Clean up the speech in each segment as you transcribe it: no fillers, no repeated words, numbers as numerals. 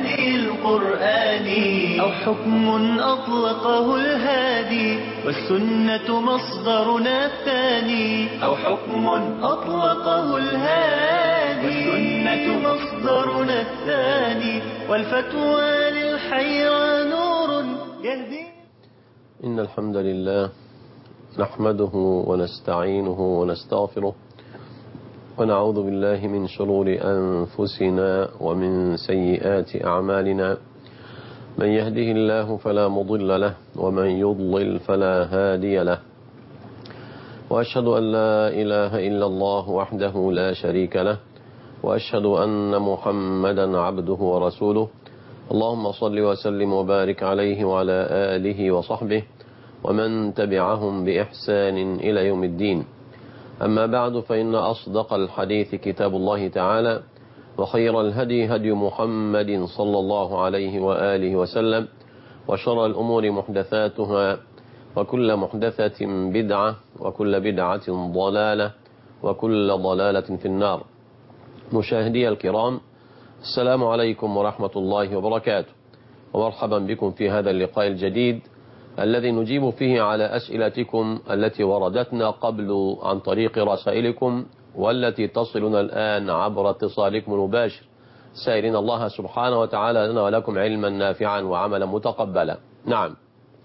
هدي القرآن أو حكم أطلقه الهادي والسنة مصدرنا الثاني أو حكم أطلقه الهادي والسنة مصدرنا الثاني والفتوى للحيرى نور يهدي. إن الحمد لله نحمده ونستعينه ونستغفره ونعوذ بالله من شرور أنفسنا ومن سيئات أعمالنا. من يهده الله فلا مضل له ومن يضلل فلا هادي له، وأشهد أن لا إله إلا الله وحده لا شريك له، وأشهد أن محمدا عبده ورسوله. اللهم صل وسلم وبارك عليه وعلى آله وصحبه ومن تبعهم بإحسان إلى يوم الدين. أما بعد، فإن أصدق الحديث كتاب الله تعالى، وخير الهدي هدي محمد صلى الله عليه وآله وسلم، وشر الأمور محدثاتها، وكل محدثة بدعة، وكل بدعة ضلالة، وكل ضلالة في النار. مشاهدي الكرام، السلام عليكم ورحمة الله وبركاته، ومرحبا بكم في هذا اللقاء الجديد الذي نجيب فيه على أسئلتكم التي وردتنا قبل عن طريق رسائلكم، والتي تصلنا الآن عبر اتصالكم المباشر، سائلين الله سبحانه وتعالى لنا ولكم علما نافعا وعملا متقبلا. نعم.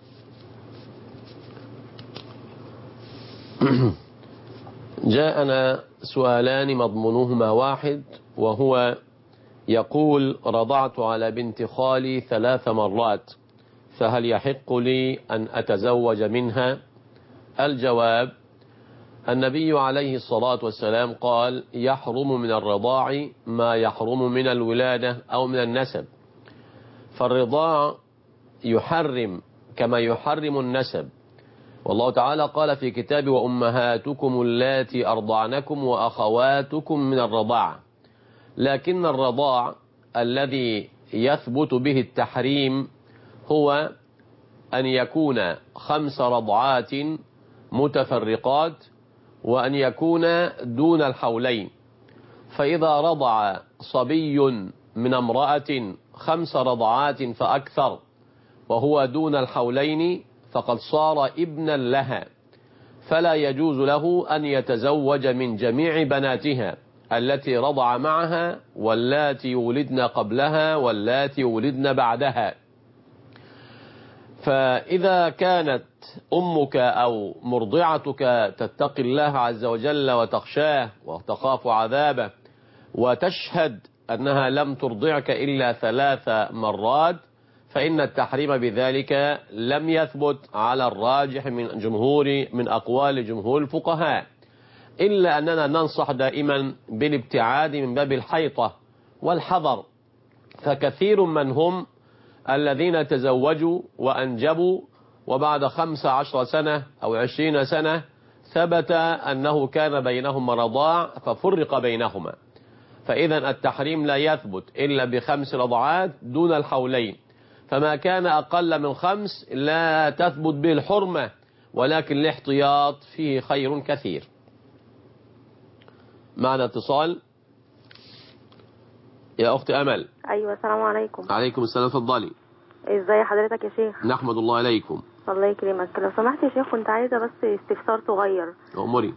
جاءنا سؤالان مضمونهما واحد، وهو يقول: رضعت على بنت خالي 3 مرات، فهل يحق لي أن أتزوج منها؟ الجواب: النبي عليه الصلاة والسلام قال: يحرم من الرضاع ما يحرم من الولادة أو من النسب، فالرضاع يحرم كما يحرم النسب. والله تعالى قال في كتابه: وأمهاتكم اللاتي أرضعنكم وأخواتكم من الرضاعة. لكن الرضاع الذي يثبت به التحريم هو أن يكون 5 رضعات متفرقات، وأن يكون دون الحولين. فإذا رضع صبي من امرأة 5 رضعات فأكثر وهو دون الحولين فقد صار ابنا لها، فلا يجوز له أن يتزوج من جميع بناتها التي رضع معها، واللاتي ولدن قبلها، واللاتي ولدن بعدها. فإذا كانت أمك أو مرضعتك تتقي الله عز وجل وتخشاه وتخاف عذابه، وتشهد أنها لم ترضعك إلا 3 مرات، فإن التحريم بذلك لم يثبت على الراجح من أقوال جمهور الفقهاء، إلا أننا ننصح دائما بالابتعاد من باب الحيطة والحذر. فكثير من هم الذين تزوجوا وأنجبوا، وبعد 15 سنة أو 20 سنة ثبت أنه كان بينهما رضاع ففرق بينهما. فإذا التحريم لا يثبت إلا ب5 رضعات دون الحولين، فما كان أقل من 5 لا تثبت به الحرمة، ولكن الاحتياط فيه خير كثير. معنا اتصال. يا أخت أمل. أيوة، السلام عليكم. عليكم السلام، فضلي. ازاي حضرتك يا شيخ؟ نحمد الله عليكم. الله يكرمك. لو سمحت يا شيخ، كنت عايزة بس استفسار صغير. أمري.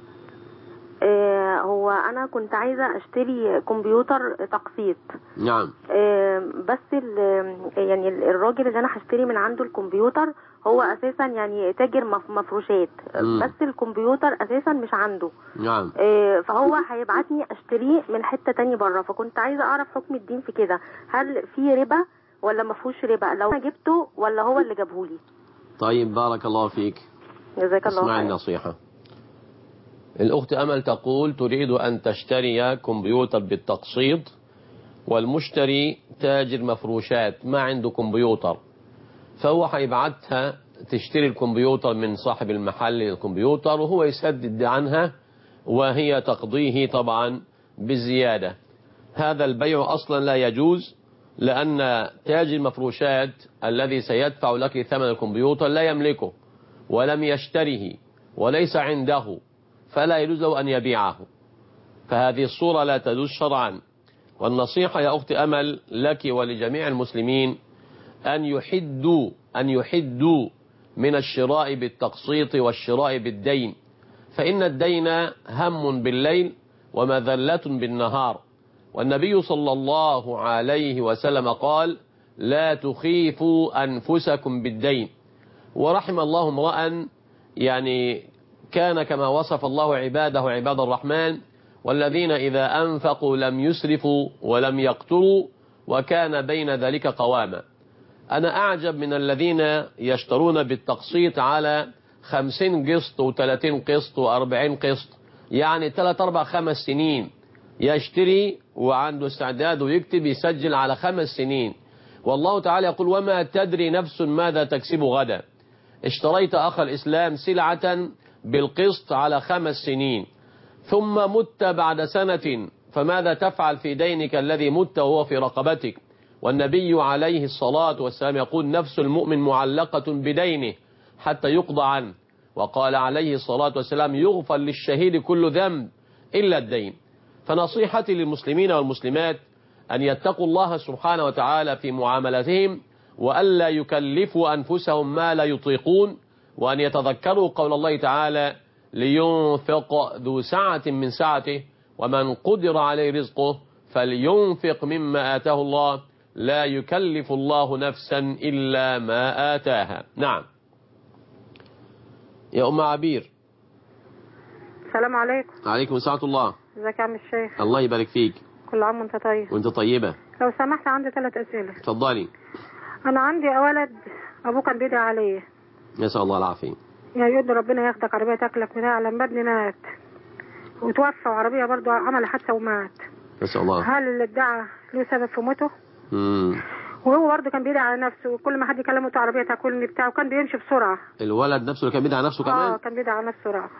هو أنا كنت عايزة أشتري كمبيوتر تقسيط. نعم. بس يعني الراجل اللي أنا هشتري من عنده الكمبيوتر هو أساسا يعني تاجر مفروشات، بس الكمبيوتر أساسا مش عنده. نعم. فهو هيبعتني أشتريه من حتة تاني بره، فكنت عايزة أعرف حكم الدين في كده، هل في ربا ولا ما فيهوش ربا لو أنا جبته، ولا هو اللي جابهولي؟ طيب، بارك الله فيك. جزاك الله خير. اسمعي النصيحة. الأخت أمل تقول تريد أن تشتري كمبيوتر بالتقسيط، والمشتري تاجر مفروشات ما عنده كمبيوتر، فهو هيبعتها تشتري الكمبيوتر من صاحب المحل الكمبيوتر، وهو يسدد عنها وهي تقضيه طبعا بالزيادة. هذا البيع أصلا لا يجوز، لأن تاجر المفروشات الذي سيدفع لك ثمن الكمبيوتر لا يملكه ولم يشتره وليس عنده، فلا يجوز له أن يبيعه، فهذه الصورة لا تجوز شرعا. والنصيحة يا أخت أمل لك ولجميع المسلمين أن يحدوا من الشراء بالتقسيط والشراء بالدين، فإن الدين هم بالليل ومذلة بالنهار، والنبي صلى الله عليه وسلم قال لا تخيفوا أنفسكم بالدين. ورحم الله امرأ يعني كان كما وصف الله عباده عباد الرحمن والذين إذا أنفقوا لم يسرفوا ولم يقتروا وكان بين ذلك قواما. أنا أعجب من الذين يشترون بالتقسيط على 50 قسط و30 قسط و40 قسط، يعني 3 4 5 سنين يشتري وعنده استعداد ويكتب يسجل على 5 سنين. والله تعالى يقول وما تدري نفس ماذا تكسب غدا. اشتريت أخ الإسلام سلعة بالقسط على 5 سنين ثم مت بعد سنة، فماذا تفعل في دينك الذي مت وهو في رقبتك؟ والنبي عليه الصلاة والسلام يقول نفس المؤمن معلقة بدينه حتى يقضى عنه، وقال عليه الصلاة والسلام يغفر للشهيد كل ذنب إلا الدين. فنصيحتي للمسلمين والمسلمات أن يتقوا الله سبحانه وتعالى في معاملتهم، وألا يكلفوا أنفسهم ما لا يطيقون، وأن يتذكروا قول الله تعالى لينفق ذو سعة من سعته ومن قدر عليه رزقه فلينفق مما آتاه الله لا يكلف الله نفسا إلا ما آتاها. نعم يا أم عبير. السلام عليكم. عليكم السلام الله. ازيك يا عم الشيخ؟ الله يبارك فيك. كل عام وانت طيب. وانت طيبة. لو سمحت عندي 3 أسئلة. اتفضلي. أنا عندي ولد أبوه كان بيدعي عليه. نسأل الله العافية. يا يد ربنا ياخدك عربية تاكلك منها لما ابني مات وتوفى، وعربية برضه عمل حادثة ومات. نسأل الله. هل اللي ادعى له سبب في موته؟ وهو برضه كان بيدعي على نفسه، وكل ما حد يكلمه عربية تاكلني بتاعه، وكان بيمشي بسرعة. الولد نفسه اللي كان بيدعي على نفسه كمان؟ كان بيدعي على نفسه بسرعة.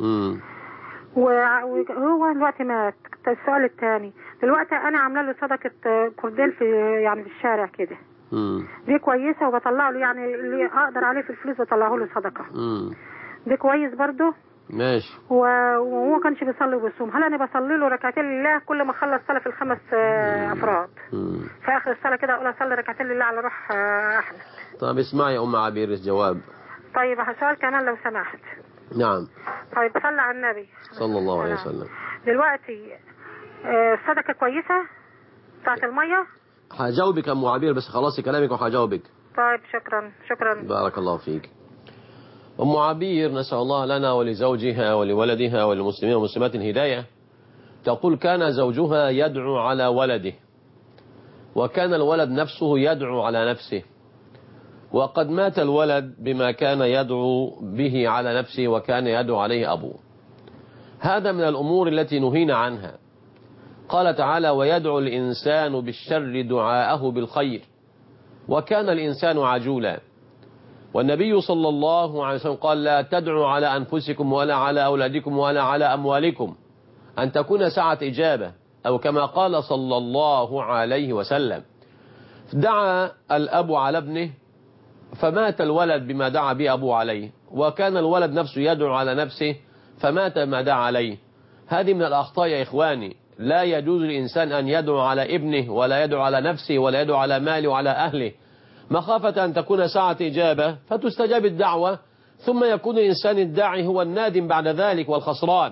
وهو دلوقتي مات. السؤال الثاني، دلوقتي انا عامله له صدقه كورديل في يعني في الشارع كده، دي كويسه وبطلع له يعني اللي اقدر عليه في الفلوس بطلعه له صدقه. دي كويس برضه؟ ماشي. وهو كانش بيصلي وبيصوم، هل انا بصلي له ركعتين لله كل ما اخلص صلاه في ال5 افراد في اخر الصلاه كده اقول اصلي ركعتين لله على روح احمد؟ طب اسمعي يا ام عبير الجواب. طيب سؤال كمان لو سمحت. نعم. طيب صلى على النبي صلى الله عليه وسلم. دلوقتي الصدقه كويسه بتاعت الميه؟ هجاوبك يا ام عبير بس خلاص كلامك وهجاوبك. طيب شكرا. بارك الله فيك. أم عبير نسأل الله لنا ولزوجها ولولدها وللمسلمين والمسلمات الهداية، تقول كان زوجها يدعو على ولده، وكان الولد نفسه يدعو على نفسه، وقد مات الولد بما كان يدعو به على نفسه وكان يدعو عليه أبوه. هذا من الأمور التي نهينا عنها. قال تعالى ويدعو الإنسان بالشر دعاءه بالخير وكان الإنسان عجولا. والنبي صلى الله عليه وسلم قال لا تدعوا على أنفسكم ولا على أولادكم ولا على أموالكم، أن تكون ساعة إجابة، أو كما قال صلى الله عليه وسلم. دعا الأب على ابنه فمات الولد بما دعا به أبوه عليه، وكان الولد نفسه يدعو على نفسه فمات ما دعا عليه. هذه من الأخطاء يا إخواني. لا يجوز للإنسان أن يدعو على ابنه ولا يدعو على نفسه ولا يدعو على ماله وعلى أهله، مخافة أن تكون ساعة إجابة فتستجاب الدعوة ثم يكون الإنسان الداعي هو النادم بعد ذلك والخسران.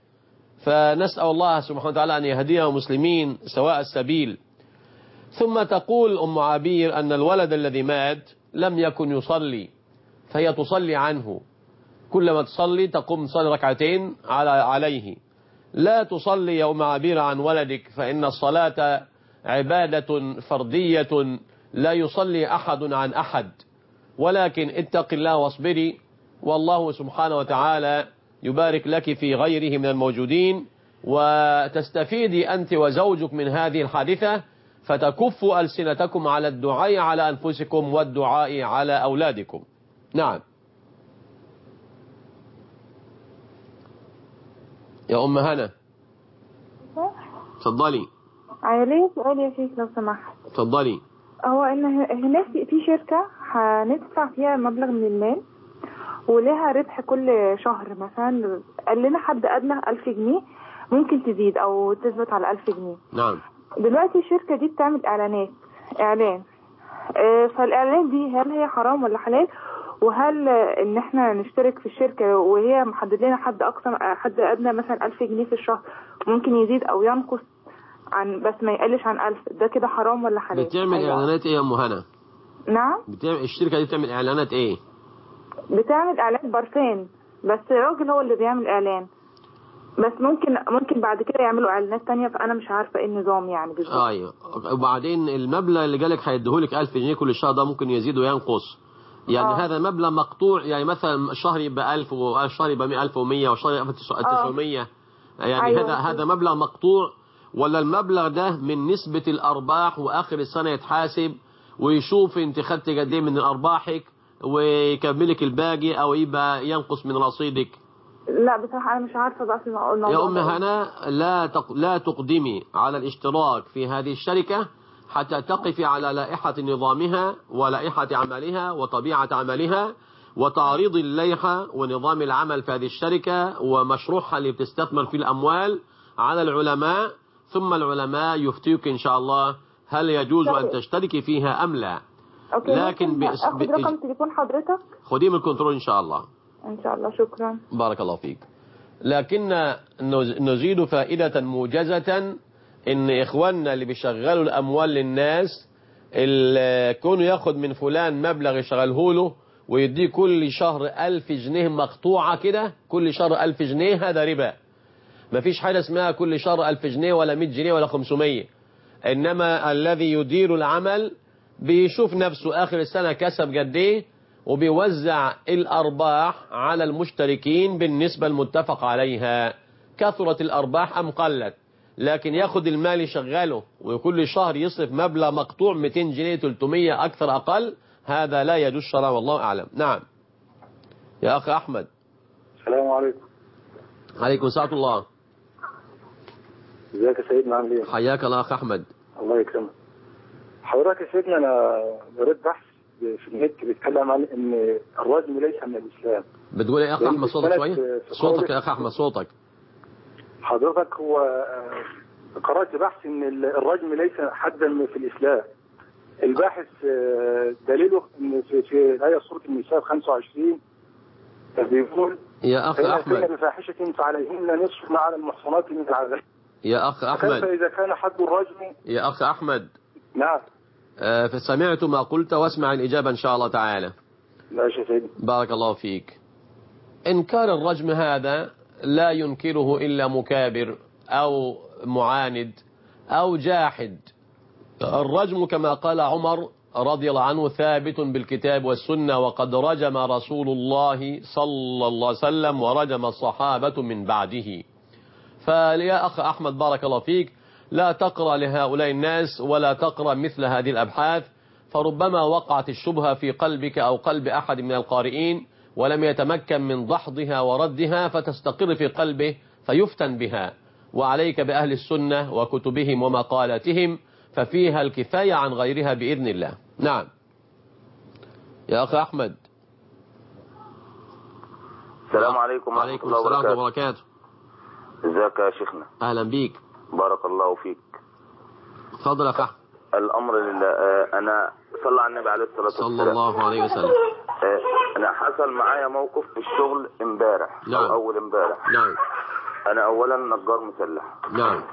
فنسأل الله سبحانه وتعالى أن يهدينا المسلمين سواء السبيل. ثم تقول أم عبير أن الولد الذي مات لم يكن يصلي، فهي تصلي عنه، كلما تصلي تقوم تصلي ركعتين عليه. لا تصلي يا أم عبير عن ولدك، فإن الصلاة عبادة فردية لا يصلي أحد عن أحد، ولكن اتق الله واصبري، والله سبحانه وتعالى يبارك لك في غيره من الموجودين، وتستفيدي أنت وزوجك من هذه الحادثة فتكفوا ألسنتكم على الدعاء على أنفسكم والدعاء على أولادكم. نعم يا أم هنا. تفضلي. عليه سؤال يا شيخ لو سمحت. تفضلي. هو ان هناك في شركة هندفع فيها مبلغ من المال ولها ربح كل شهر، مثلا قال لنا حد ادنى 1000 جنيه، ممكن تزيد او تثبت على 1000 جنيه. نعم. دلوقتي الشركة دي بتعمل إعلان فالإعلان دي هل هي حرام ولا حلال؟ وهل إن إحنا نشترك في الشركة وهي محدد لنا حد أقصى حد أدنى مثلا 1000 جنيه في الشهر، ممكن يزيد أو ينقص بس ما يقلش عن 1000، ده كده حرام ولا حلال؟ بتعمل إعلانات إيه يا أم هنا؟ نعم. الشركة دي بتعمل إعلانات إيه؟ بتعمل إعلان برفان، بس راجل هو اللي بيعمل إعلان، بس ممكن بعد كده يعملوا إعلانات تانية، فأنا مش عارفة إيه النظام يعني بالظبط. أيوه. وبعدين المبلغ اللي جالك هيديهولك 1000 جنيه كل شهر، ده ممكن يزيد وينقص. يعني هذا مبلغ مقطوع، يعني مثلا الشهر يبقى 1000 والشهر يبقى 1100 والشهر يبقى 900. يعني أيوة. هذا مبلغ مقطوع، ولا المبلغ ده من نسبة الأرباح وآخر السنة يتحاسب ويشوف انت خدت قد ايه من أرباحك ويكملك الباقي أو يبقى ينقص من رصيدك؟ لا بصراحة أنا مش عارفة بقى في الموضوع. يا أم هنا لا تقدمي على الاشتراك في هذه الشركة حتى تقفي على لائحة نظامها ولائحة عملها وطبيعة عملها وتعريض اللائحة ونظام العمل في هذه الشركة ومشروعها اللي بتستثمر في الأموال على العلماء، ثم العلماء يفتيك إن شاء الله هل يجوز أن تشتركي فيها أم لا. لكن أخذ رقم تليفون حضرتك؟ خديه من الكنترول إن شاء الله. إن شاء الله. شكرا. بارك الله فيك. لكن نزيد فائدة موجزة إن إخواننا اللي بيشغلوا الأموال للناس اللي كونوا ياخد من فلان مبلغ يشغله له ويديه كل شهر 1000 جنيه مقطوعة كده، كل شهر 1000 جنيه، هذا ربا. ما فيش حاجة اسمها كل شهر 1000 جنيه ولا 100 جنيه ولا 500. إنما الذي يدير العمل بيشوف نفسه آخر السنة كسب قد ايه وبيوزع الأرباح على المشتركين بالنسبة المتفق عليها، كثرت الأرباح أم قلت. لكن ياخد المال يشغله وكل شهر يصرف مبلغ مقطوع 200 جنيه 300 أكثر أقل، هذا لا يجوز شرعا والله أعلم. نعم يا أخي أحمد. السلام عليكم. عليكم السلام الله. ازيك يا سيدنا، عامل ايه؟ حياك الله أخ أحمد. الله يكرمك. حضرتك يا سيدنا أنا قريت بحث في النت بيتكلم عن ان الرجم ليس من الإسلام. بتقول ايه يا أخ أحمد؟ صوتك شوية، صوتك يا أخ أحمد، صوتك. حضرتك هو قرأت بحث ان الرجم ليس حدا في الإسلام. الباحث دليله ان في الآية سورة النساء 25 بيقول يا أخ أحمد بفاحشة فعليهن نصف ما على المحصنات من العذاب. يا أخ أحمد كيف إذا كان حد الرجم؟ يا أخ أحمد. نعم. فسمعت ما قلت واسمع الإجابة إن شاء الله تعالى. ماشي يا سيدي. بارك الله فيك. إنكار الرجم هذا لا ينكره إلا مكابر أو معاند أو جاحد. الرجم كما قال عمر رضي الله عنه ثابت بالكتاب والسنة، وقد رجم رسول الله صلى الله عليه وسلم ورجم الصحابة من بعده. فيا أخ أحمد بارك الله فيك لا تقرأ لهؤلاء الناس ولا تقرأ مثل هذه الأبحاث، فربما وقعت الشبهة في قلبك أو قلب أحد من القارئين ولم يتمكن من دحضها وردها فتستقر في قلبه فيفتن بها. وعليك بأهل السنة وكتبهم ومقالاتهم ففيها الكفاية عن غيرها بإذن الله. نعم يا أخ أحمد. السلام عليكم ورحمة عليكم الله السلام وبركاته. ازيك يا شيخنا؟ أهلا بيك. بارك الله فيك. تفضل يا أخ أحمد. الأمر لله. أنا صلى على النبي عليه الصلاة والسلام صلى الله عليه وسلم. أنا حصل معايا موقف في الشغل امبارح. نعم. أو أول امبارح. نعم. أنا أولا نجار مسلح. نعم.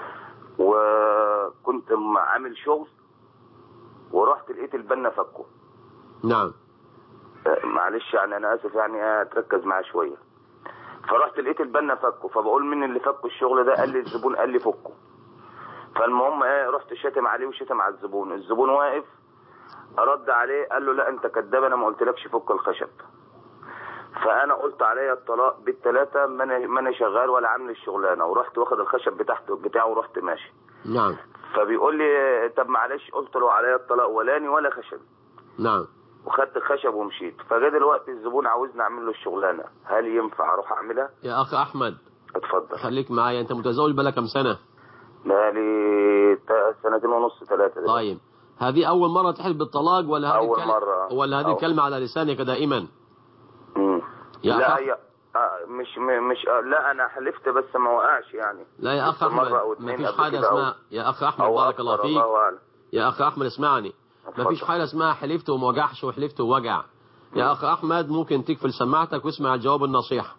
وكنت عامل شغل ورحت لقيت البنا فكه. نعم. معلش يعني أنا آسف يعني تركز معايا شوية. فرحت لقيت البنا فكه، فبقول مين اللي فك الشغل ده؟ قال لي الزبون قال لي فكه. فالمهم رحت شتم عليه وشتم على الزبون. الزبون واقف ارد عليه قال له لا انت كداب، انا ما قلتلكش فك الخشب. فانا قلت عليا الطلاق بالثلاثه، ما انا شغال ولا عامل الشغلانه، ورحت واخد الخشب بتاعه ورحت ماشي. نعم. فبيقول لي طب معلش، قلت له عليا الطلاق ولاني ولا خشب. نعم. وخدت الخشب ومشيت. فجاء دلوقتي الزبون عاوزني اعمل له الشغلانه، هل ينفع اروح اعملها؟ يا اخ احمد اتفضل. خليك معايا. انت متزوج بقالك كم سنه؟ بقالي 2.5 3. طيب هذه اول مره تحلف بالطلاق ولا هذه اول مره؟ ولا هذه الكلمه على لسانك دائما؟ لا مش لا انا حلفت بس ما وقعش يعني. لا يا اخ احمد ما فيش حاجه اسمها يا اخ احمد بارك الله فيك. يا اخ احمد اسمعني، ما فيش حاجه اسمها حلفت وما وجعش وحلفت ووجع. يا اخ احمد ممكن تقفل سماعتك واسمع الجواب النصيحه.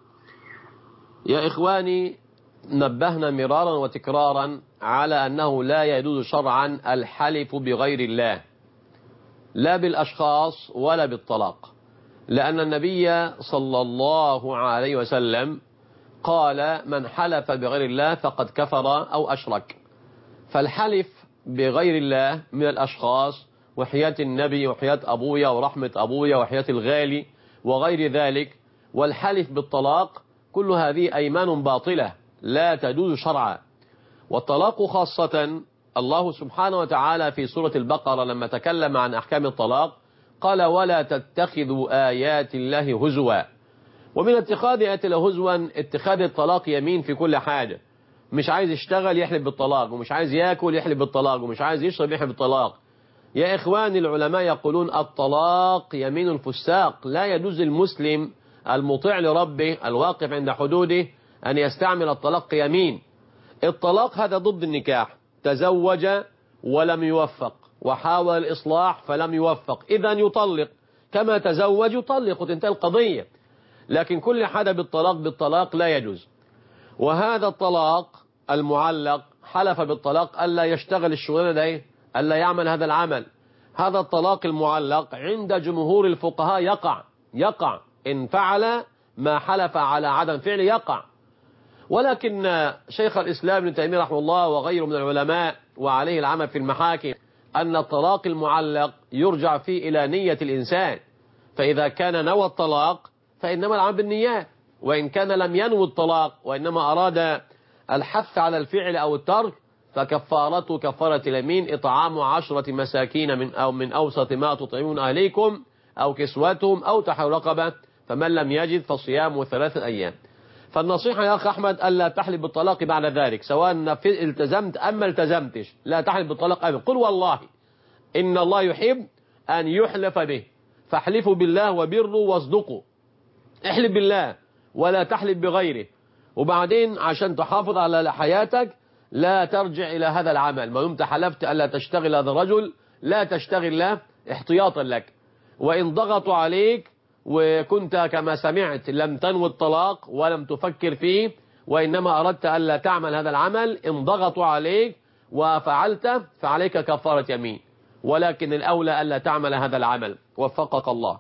يا اخواني نبهنا مرارا وتكرارا على انه لا يجوز شرعا الحلف بغير الله، لا بالاشخاص ولا بالطلاق، لأن النبي صلى الله عليه وسلم قال من حلف بغير الله فقد كفر أو أشرك. فالحلف بغير الله من الأشخاص وحياة النبي وحياة أبويا ورحمة أبويا وحياة الغالي وغير ذلك، والحلف بالطلاق، كل هذه أيمان باطلة لا تجوز شرعا. والطلاق خاصة الله سبحانه وتعالى في سورة البقرة لما تكلم عن أحكام الطلاق قال ولا تتخذوا آيات الله هزوا. ومن اتخاذ آيات الله هزوا اتخاذ الطلاق يمين في كل حاجة. مش عايز يشتغل يحلف بالطلاق، ومش عايز يأكل يحلف بالطلاق، ومش عايز يشرب يحلف بالطلاق. يا إخواني العلماء يقولون الطلاق يمين الفساق. لا يجوز المسلم المطيع لربه الواقف عند حدوده أن يستعمل الطلاق يمين. الطلاق هذا ضد النكاح، تزوج ولم يوفق وحاول الإصلاح فلم يوفق، إذن يطلق كما تزوج يطلق وتنتهي القضية. لكن كل حدا بالطلاق لا يجوز. وهذا الطلاق المعلق حلف بالطلاق ألا يشتغل الشغلانة ده، ألا يعمل هذا العمل. هذا الطلاق المعلق عند جمهور الفقهاء يقع إن فعل ما حلف على عدم فعله يقع. ولكن شيخ الإسلام ابن تيمية رحمه الله وغيره من العلماء وعليه العمل في المحاكم أن الطلاق المعلق يرجع فيه إلى نية الإنسان، فإذا كان نوى الطلاق فإنما العمل بالنيات، وإن كان لم ينوي الطلاق وإنما أراد الحث على الفعل أو الترك فكفارته كفارة اليمين إطعام 10 مساكين من أوسط ما تطعمون أهليكم أو كسوتهم أو تحرير رقبة، فمن لم يجد فصيام 3 أيام. فالنصيحة يا أخ أحمد ألا تحلف بالطلاق بعد ذلك، سواء التزمت أم ما التزمتش، لا تحلف بالطلاق أبدا. قل والله إن الله يحب أن يحلف به، فاحلفوا بالله وبروا واصدقوا. احلف بالله ولا تحلف بغيره. وبعدين عشان تحافظ على حياتك لا ترجع إلى هذا العمل. ما دمت حلفت ألا تشتغل هذا الرجل لا تشتغل له احتياطا لك. وإن ضغطوا عليك وكنت كما سمعت لم تنوي الطلاق ولم تفكر فيه وإنما أردت ألا تعمل هذا العمل، إن ضغطوا عليك وفعلت فعليك كفارة يمين، ولكن الأولى ألا تعمل هذا العمل. وفقك الله.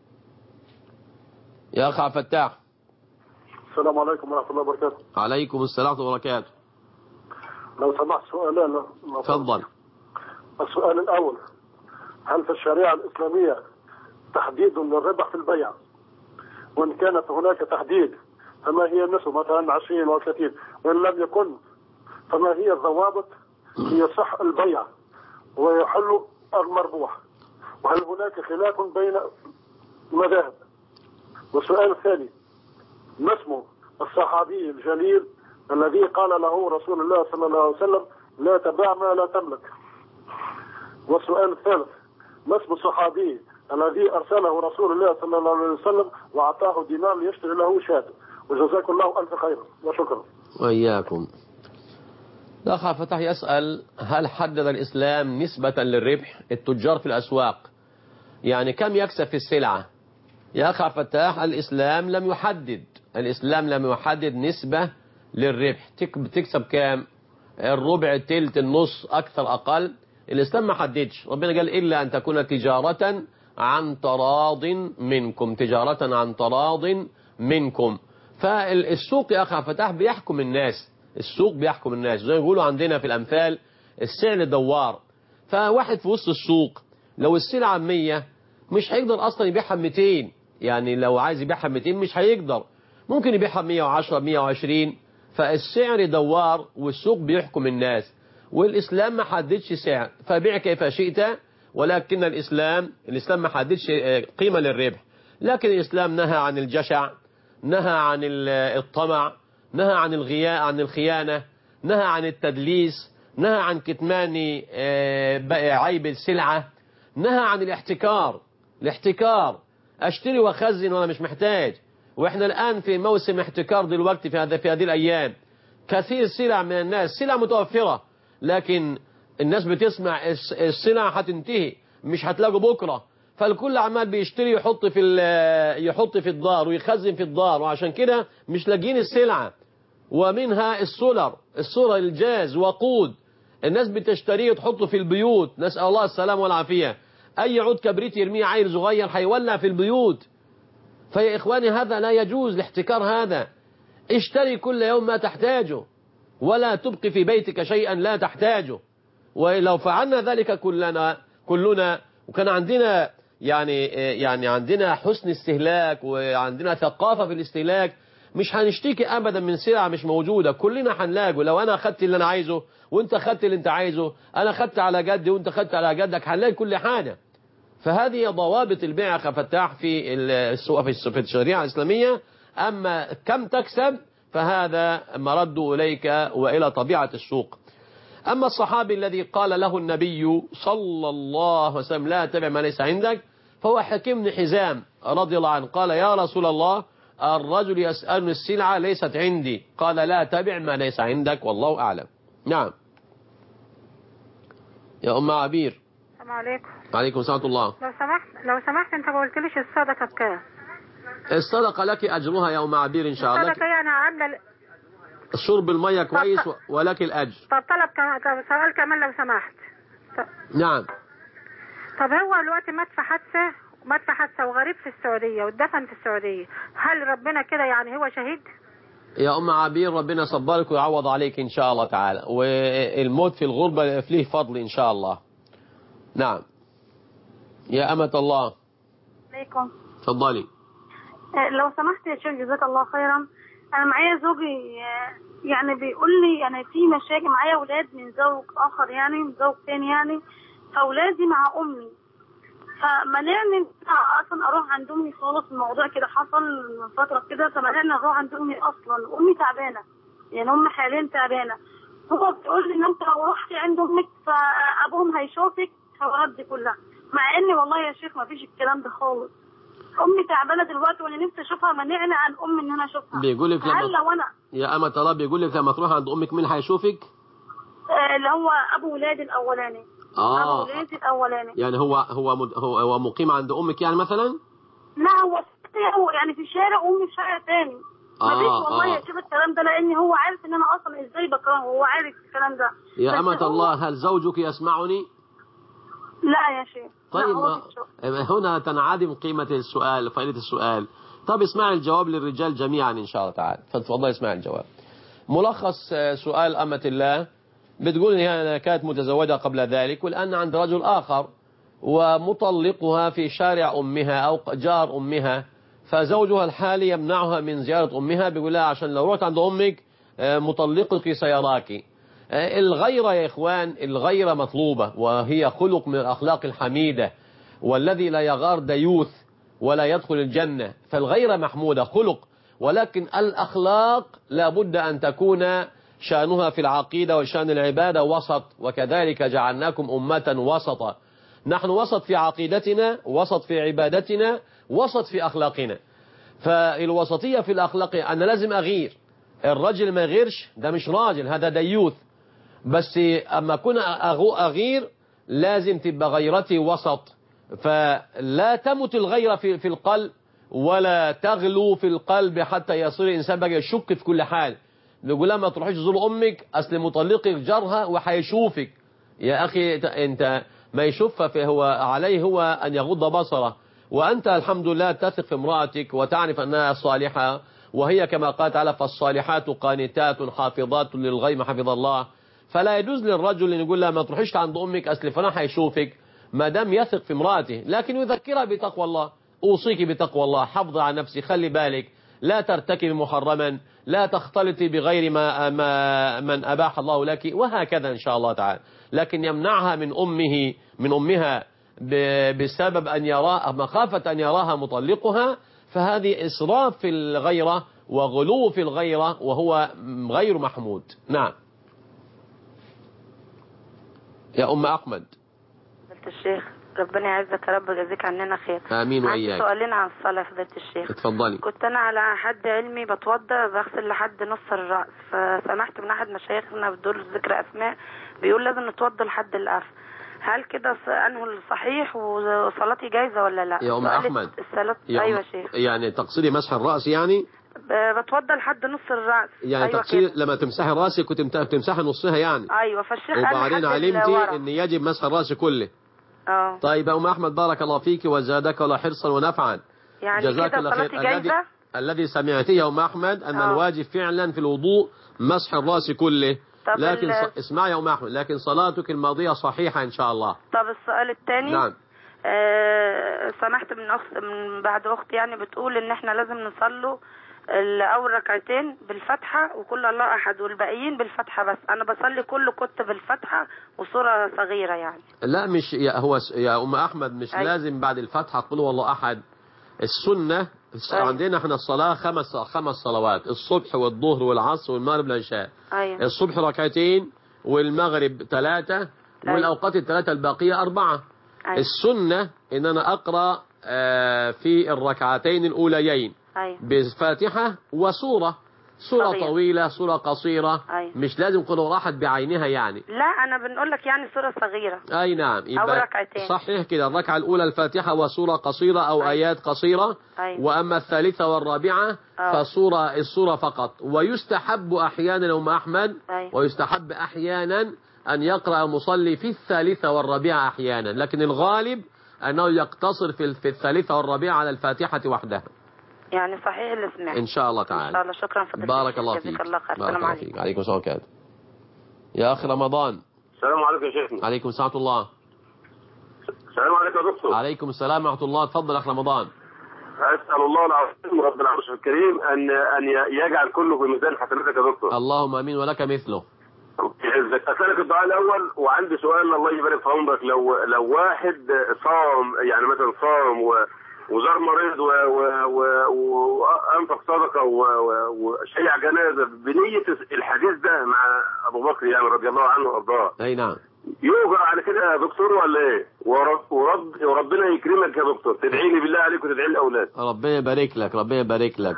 يا أخ عبد الفتاح. السلام عليكم ورحمة الله وبركاته. عليكم السلام ورحمة الله وبركاته. لو سمحت سؤالين. تفضل. السؤال الأول، هل في الشريعة الإسلامية تحديد للربح في البيع؟ وإن كانت هناك تحديد فما هي النسبة، مثلا 20 و 30؟ وإن لم يكن فما هي الضوابط ليصح البيع ويحل المربوح؟ وهل هناك خلاف بين المذاهب؟ والسؤال الثاني، ما اسم الصحابي الجليل الذي قال له رسول الله صلى الله عليه وسلم لا تبع ما لا تملك؟ والسؤال الثالث، ما اسم الصحابي الذي أرسله رسول الله صلى الله عليه وسلم وأعطاه دينار ليشتري له شاة؟ وجزاكم الله ألف خير وشكرا. وإياكم. الأخ عبد الفتاح يسأل هل حدد الإسلام نسبة للربح؟ التجار في الأسواق يعني كم يكسب في السلعة؟ يا أخ عبد الفتاح الإسلام لم يحدد نسبة للربح. تكسب كام؟ الربع، التلت، النص، أكثر أقل. الإسلام ما حددش. ربنا قال إلا أن تكون تجارة عن تراض منكم. فالسوق يا أخي عبد الفتاح بيحكم الناس. زي ما يقولوا عندنا في الأمثال السعر دوار. فواحد في وسط السوق لو السلعة 100 مش هيقدر أصلا يبيعها 200. يعني لو عايز يبيعها 200 مش هيقدر، ممكن يبيعها 110 120. فالسعر دوار والسوق بيحكم الناس، والإسلام ما حددش سعر، فبيع كيف شئت. ولكن الإسلام ما حددش قيمة للربح. لكن الإسلام نهى عن الجشع، نهى عن الطمع، نهى عن الخيانة، نهى عن التدليس، نهى عن كتمان عيب السلعة، نهى عن الاحتكار. اشتري وخزن وانا مش محتاج. وإحنا الآن في موسم احتكار دلوقتي في هذه الأيام. كثير سلع من الناس سلع متوفرة، لكن الناس بتسمع السلع هتنتهي مش هتلاقوا بكرة، فالكل عمال بيشتري يحط في الدار ويخزن في الدار، وعشان كده مش لاقيين السلعة. ومنها السولر الجاز وقود، الناس بتشتريه وتحطه في البيوت، نسأل الله السلام والعافية. أي عود كبريت يرميه عيل صغير هيولع في البيوت. فيا إخواني هذا لا يجوز، الاحتكار هذا. اشتري كل يوم ما تحتاجه، ولا تبقي في بيتك شيئا لا تحتاجه. ولو فعلنا ذلك كلنا وكان عندنا يعني عندنا حسن استهلاك وعندنا ثقافة في الاستهلاك، مش هنشتكي أبدا من سلع مش موجودة، كلنا هنلاقوا. لو أنا أخدت اللي أنا عايزه وأنت أخدت اللي أنت عايزه، أنا أخدت على جدي وأنت أخدت على جدك، هنلاقي كل حاجة. فهذه ضوابط البيع كفتاح في الشريعة الإسلامية. أما كم تكسب فهذا مرد إليك وإلى طبيعة السوق. أما الصحابي الذي قال له النبي صلى الله عليه وسلم لا تبع ما ليس عندك، فهو حكيم بن حزام رضي الله عنه، قال يا رسول الله الرجل يسألني السلعة ليست عندي، قال لا تبع ما ليس عندك والله أعلم. نعم يا أم عبير. السلام عليكم. عليكم السلام ورحمة الله. لو سمحت انت ما قلتليش الصدقة بكام؟ الصدقة لك أجرها يا أم عبير إن شاء الله. الصدقة يعني عاملة شرب المية كويس ولك الأجر. طب سؤال كمان لو سمحت. نعم. طب هو دلوقتي مات في حادثة وغريب في السعودية واتدفن في السعودية، هل ربنا كده يعني هو شهيد؟ يا أم عبير ربنا يصبرك ويعوض عليك إن شاء الله تعالى، والموت في الغربة فيه فضل إن شاء الله. نعم يا أمة الله. عليكم. تفضلي. لو سمحت يا شيخ جزاك الله خيرا، أنا معايا زوجي يعني بيقول لي يعني في مشاكل، معايا أولاد من زوج آخر يعني من زوج تاني يعني، فأولادي مع أمي، فمنعني أصلا أروح عند أمي خالص. الموضوع كده حصل من فترة كده، فمنعني أروح عند أمي أصلا، أمي تعبانة يعني أمي حاليا تعبانة. هو بيقول لي إن أنت لو رحتي عند أمك فأبوهم هيشوفك الحوارات دي كلها، مع إني والله يا شيخ ما فيش الكلام ده خالص. امي تعبانه دلوقتي وانا نفسي اشوفها، منعني عن امي ان انا اشوفها. بيقول لك يا أمة الله بيقول لك لما تروح عند امك مين هيشوفك؟ اللي هو ابو ولادي الاولاني. ابو ولادي الاولاني يعني هو مقيم عند امك يعني مثلا؟ لا هو يعني في شارع وامي في شارع تاني. ما فيش والله يا شيخ الكلام ده، لان هو عارف ان انا اصلا ازاي بكرهه، هو عارف الكلام ده. يا أمة الله هل زوجك يسمعني؟ لا يا شيخ. طيب هنا تنعدم قيمة السؤال فائدة السؤال. طب اسمع الجواب للرجال جميعا إن شاء الله تعالى، فتفضل اسمع الجواب. ملخص سؤال أمة الله، بتقول هي كانت متزوجة قبل ذلك والآن عند رجل آخر ومطلقها في شارع أمها أو جار أمها، فزوجها الحالي يمنعها من زيارة أمها، بيقول لها عشان لو رحت عند أمك مطلقك سيراك. الغيرة يا إخوان، الغيرة مطلوبة وهي خلق من الأخلاق الحميدة، والذي لا يغار ديوث ولا يدخل الجنة. فالغيرة محمودة خلق، ولكن الأخلاق لابد أن تكون شأنها في العقيدة وشأن العبادة وسط، وكذلك جعلناكم أمة وسطا. نحن وسط في عقيدتنا، وسط في عبادتنا، وسط في أخلاقنا. فالوسطية في الأخلاق أنا لازم أغير، الرجل ما يغيرش ده مش راجل، هذا ديوث. بس أما كنا أغير لازم تبقى غيرتي وسط، فلا تمت الغيرة في القلب ولا تغلو في القلب حتى يصير الإنسان بقى يشك في كل حال. نقول لها ما تروحيش تزور أمك أصل مطلقك جارها وحيشوفك. يا أخي أنت ما يشوفها فهو عليه هو أن يغض بصره، وأنت الحمد لله تثق في امرأتك وتعرف أنها صالحة، وهي كما قال تعالى فالصالحات قانتات حافظات للغيب حفظ الله. فلا يجوز للرجل أن يقول لها ما تروحيش عند أمك أصل فلان هيشوفك، ما دام يثق في امرأته، لكن يذكرها بتقوى الله. أوصيك بتقوى الله، حفظ عن نفسي، خلي بالك لا ترتكب محرما، لا تختلطي بغير ما من أباح الله لك، وهكذا إن شاء الله تعالى. لكن يمنعها من أمها بسبب أن يراها مخافة أن يراها مطلقها، فهذه إسراف في الغيرة وغلو في الغيرة وهو غير محمود. نعم يا أم أحمد. الشيخ ربنا يعزك يا رب ويجزيك عننا خير. امين واياك. عندي سؤالين عن الصلاه يا فضيله الشيخ. اتفضلي. كنت انا على حد علمي بتوضى بغسل لحد نص الراس، فسمعت من احد مشايخنا بدون ذكر اسماء بيقول لازم نتوضى لحد القف. هل كده انه الصحيح وصلاتي جايزه ولا لا؟ يا ام احمد الصلاه ايوه يا شيخ. يعني تقصدي مسح الراس يعني؟ بتوضى لحد نص الراس يعني أيوة تقصدي لما تمسحي راسك كنت بتمسحي نصها يعني؟ ايوه. فالشيخ وبعدين علمتي ان يجب مسح الراس كله. طيب يا ام احمد بارك الله فيك وزادك الله حرصا ونفعا. يعني جزاك الله خير. الذي سمعتيه يا ام احمد ان الواجب فعلا في الوضوء مسح الراس كله. لكن اسمعي يا ام احمد، لكن صلاتك الماضيه صحيحه ان شاء الله. طب السؤال الثاني. نعم. سمعت من بعد اختي يعني بتقول ان احنا لازم نصلوا الاول ركعتين بالفتحه وكل الله احد والباقيين بالفتحه، بس انا بصلي كله كنت بالفتحه وسوره صغيره يعني. لا مش يا ام احمد مش لازم بعد الفتحه قل هو الله احد. السنه عندنا احنا الصلاه خمس صلوات، الصبح والظهر والعصر والمغرب والعشاء. الصبح ركعتين والمغرب 3 والاوقات الثلاثه الباقيه 4. السنه ان انا اقرا في الركعتين الاوليين بالفاتحة وسورة طويلة سورة قصيرة. مش لازم كل واحد بعينها يعني. لا أنا بنقول لك يعني سورة صغيرة. أي نعم. أو ركعتين. صحيح كده. الركعة الأولى الفاتحة وسورة قصيرة أو آيات قصيرة. وأما الثالثة والرابعة السورة فقط. ويستحب أحيانا يا أم أحمد ويستحب أحيانا أن يقرأ المصلي في الثالثة والرابعة أحيانا، لكن الغالب أنه يقتصر في الثالثة والرابعة على الفاتحة وحدها. يعني صحيح اللي سمعت. إن شاء الله تعالى. إن شاء الله. شكرا فضيلة. بارك الله فيك. الله خير. السلام عليكم. عليكم السلام عليكم. يا أخي رمضان. السلام عليكم يا شيخنا. عليكم السلام ورحمة الله. السلام عليكم يا دكتور. عليكم السلام ورحمة الله. تفضل أخ رمضان. أسأل الله العظيم رب العرش الكريم أن يجعل كله في ميزان حسناتك يا دكتور. اللهم آمين ولك مثله. يعزك. أسألك الدعاء الأول وعندي سؤال الله يبارك في عمرك. لو واحد صام يعني مثلا صام وزار مريض وأنفق صدقة وشيع جنازة بنية الحديث ده مع أبو بكر يعني رضي الله عنه وأرضاه. أي نعم. يوجع على كده يا دكتور ولا إيه؟ وربنا يكرمك يا دكتور. تدعي لي بالله عليك وتدعي الأولاد. ربنا يبارك لك. ربنا يبارك لك.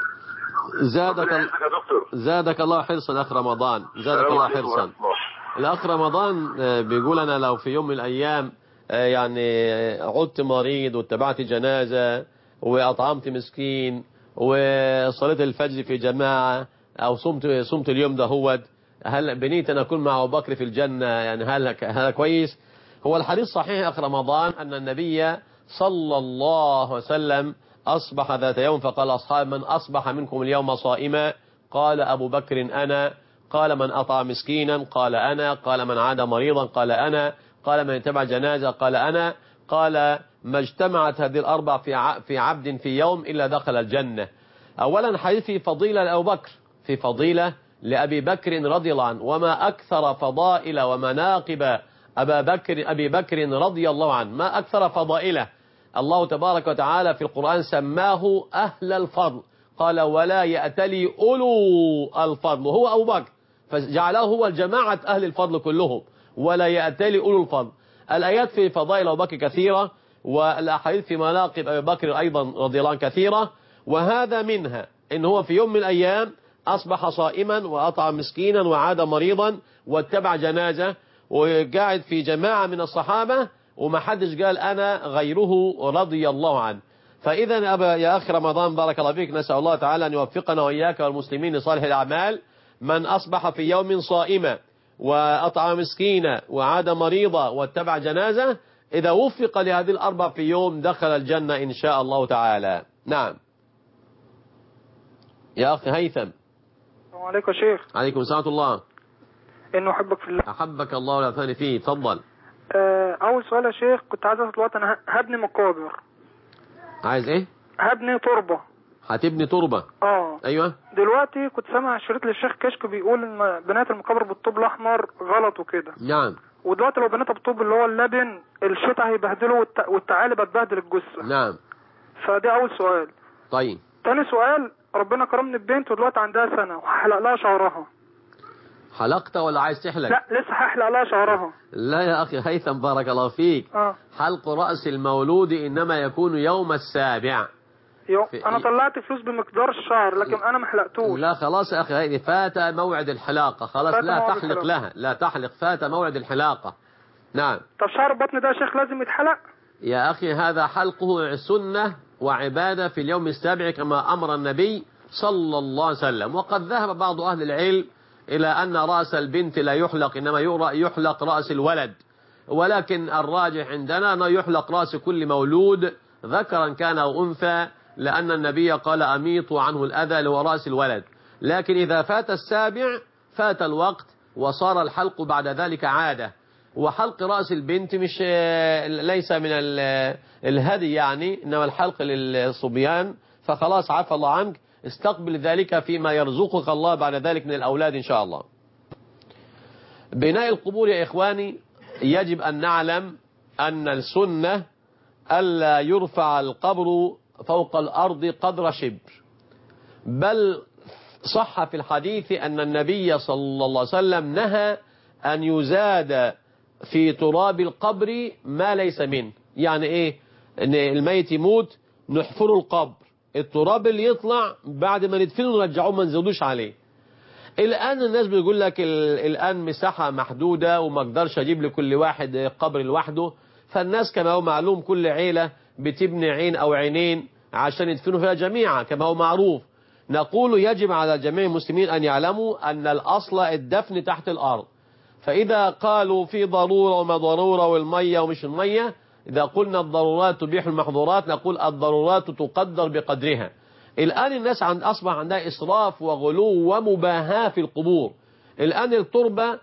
زادك الله حرصا أخ رمضان. زادك الله حرصا. الأخ رمضان بيقول أنا لو في يوم من الأيام يعني عدت مريض واتبعت جنازة وأطعمت مسكين وصليت الفجر في جماعة أو صمت اليوم ده هل بنيت أن أكون مع أبو بكر في الجنة؟ يعني هل كويس؟ هو الحديث صحيح أخ رمضان أن النبي صلى الله عليه وسلم أصبح ذات يوم فقال أصحاب من أصبح منكم اليوم صائما؟ قال أبو بكر أنا. قال من أطعم مسكينا؟ قال أنا. قال من عاد مريضا؟ قال أنا. قال من اتبع جنازة؟ قال أنا. قال ما اجتمعت هذه الأربع في عبد في يوم إلا دخل الجنة. أولا حديث في فضيلة لأبو بكر، في فضيلة لأبي بكر رضي الله عنه، وما أكثر فضائل ومناقب أبي بكر رضي الله عنه، ما أكثر فضائله. الله تبارك وتعالى في القرآن سماه أهل الفضل، قال ولا يأتلي أولو الفضل، وهو أبو بكر فجعله هو الجماعة أهل الفضل كلهم، ولا يأتلي أولو الفضل. الآيات في فضائل أبو بكر كثيرة، والأحاديث في مناقب أبي بكر أيضا رضي الله عنه كثيرة، وهذا منها إن هو في يوم من الأيام أصبح صائما وأطعم مسكينا وعاد مريضا واتبع جنازة وقاعد في جماعة من الصحابة وما حدش قال أنا غيره رضي الله عنه. فإذا يا أخي رمضان بارك الله فيك، نسأل الله تعالى أن يوفقنا وإياك والمسلمين لصالح الأعمال. من أصبح في يوم صائما وأطعم مسكينا وعاد مريضا واتبع جنازة، إذا وفق لهذه الأربع في يوم دخل الجنة إن شاء الله تعالى. نعم يا أخي هيثم. السلام عليكم يا شيخ. عليكم السلام ورحمة الله. إنه أحبك في الله. أحبك الله ولا ثاني فيه. تفضل. أول سؤال يا شيخ، كنت عايز أسأل دلوقتي أنا هبني مقابر. عايز إيه؟ هبني تربة. هتبني تربة. أيوة. دلوقتي كنت سامع شريط للشيخ كشك بيقول إن بناية المقابر بالطوب الأحمر غلط وكده. نعم. ودلوقتي لو بنيتها بالطوب اللي هو اللبن الشتاء هيبهدله والتعالي بتبهدل الجثة. نعم. فده أول سؤال. طيب. تاني سؤال، ربنا كرمني ببنت ودلوقتي عندها سنة وهحلق لها شعرها. حلقت ولا عايز تحلق؟ لا لسه هحلق لها شعرها. لا يا أخي هيثم بارك الله فيك. حلق رأس المولود إنما يكون يوم السابع. أنا طلعت فلوس بمقدار الشعر لكن أنا ما حلقتوش. لا خلاص يا أخي هيدي فات موعد الحلاقة خلاص، لا تحلق لها، لا تحلق، فات موعد الحلاقة. نعم. طب شعر البطن ده يا شيخ لازم يتحلق؟ يا أخي هذا حلقه سنة وعبادة في اليوم السابع كما أمر النبي صلى الله عليه وسلم. وقد ذهب بعض أهل العلم إلى أن رأس البنت لا يحلق، إنما يحلق رأس الولد، ولكن الراجح عندنا أنه يحلق رأس كل مولود ذكرا كان أو أنثى، لأن النبي قال أميطوا عنه الأذى اللي هو رأس الولد. لكن إذا فات السابع فات الوقت وصار الحلق بعد ذلك عادة. وحلق رأس البنت مش ليس من الهدي يعني، إنما الحلق للصبيان، فخلاص عفى الله عنك، استقبل ذلك فيما يرزقك الله بعد ذلك من الأولاد إن شاء الله. بناء القبور يا إخواني يجب أن نعلم أن السنة ألا يرفع القبر فوق الأرض قدر شبر، بل صح في الحديث أن النبي صلى الله عليه وسلم نهى أن يزاد في تراب القبر ما ليس منه. يعني إيه؟ أن الميت يموت نحفر القبر، التراب اللي يطلع بعد ما ندفنه نرجعوه ما نزودوش عليه. الآن الناس بيقول لك الآن مساحة محدودة وما اقدرش أجيب لكل واحد قبر لوحده، فالناس كما هو معلوم كل عيلة بتبني عين أو عينين عشان يدفنوا فيها جميعا كما هو معروف. نقول يجب على جميع المسلمين أن يعلموا أن الأصل الدفن تحت الأرض. فإذا قالوا في ضرورة وما ضرورة والمية ومش المية، إذا قلنا الضرورات تبيح المحظورات نقول الضرورات تقدر بقدرها. الآن الناس أصبح عندها إسراف وغلو ومباهاة في القبور. الآن التربة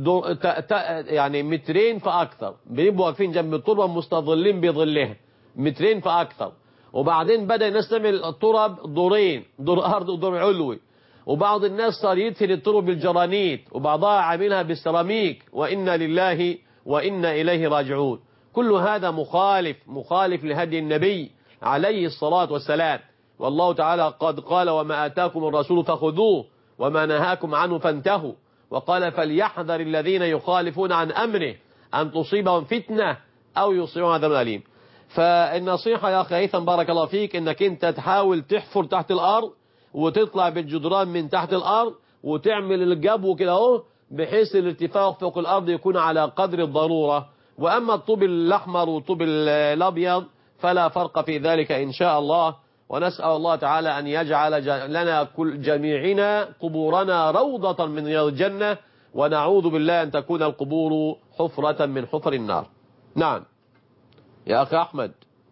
يعني مترين فأكثر، بيبقوا واقفين جنب التربة مستظلين بظلها مترين فأكثر. وبعدين بدأ الناس تعمل الترب دورين، دور أرض ودور علوي، وبعض الناس صار يدفن الترب بالجرانيت وبعضها عاملها بالسيراميك، وإنا لله وإنا إليه راجعون. كل هذا مخالف لهدي النبي عليه الصلاة والسلام. والله تعالى قد قال وما آتاكم الرسول فخذوه وما نهاكم عنه فانتهوا، وقال فليحذر الذين يخالفون عن أمره أن تصيبهم فتنة أو يصيبهم عذاب أليم. فالنصيحة يا أخي هيثم بارك الله فيك إنك أنت تحاول تحفر تحت الأرض وتطلع بالجدران من تحت الأرض وتعمل الجبو كده اهو، بحيث الارتفاع فوق الأرض يكون على قدر الضرورة. وأما الطوب الأحمر والطوب الأبيض فلا فرق في ذلك إن شاء الله. ونسأل الله تعالى أن يجعل لنا كل جميعنا قبورنا روضة من رياض الجنة، ونعوذ بالله أن تكون القبور حفرة من حفر النار. نعم يا أخي أحمد.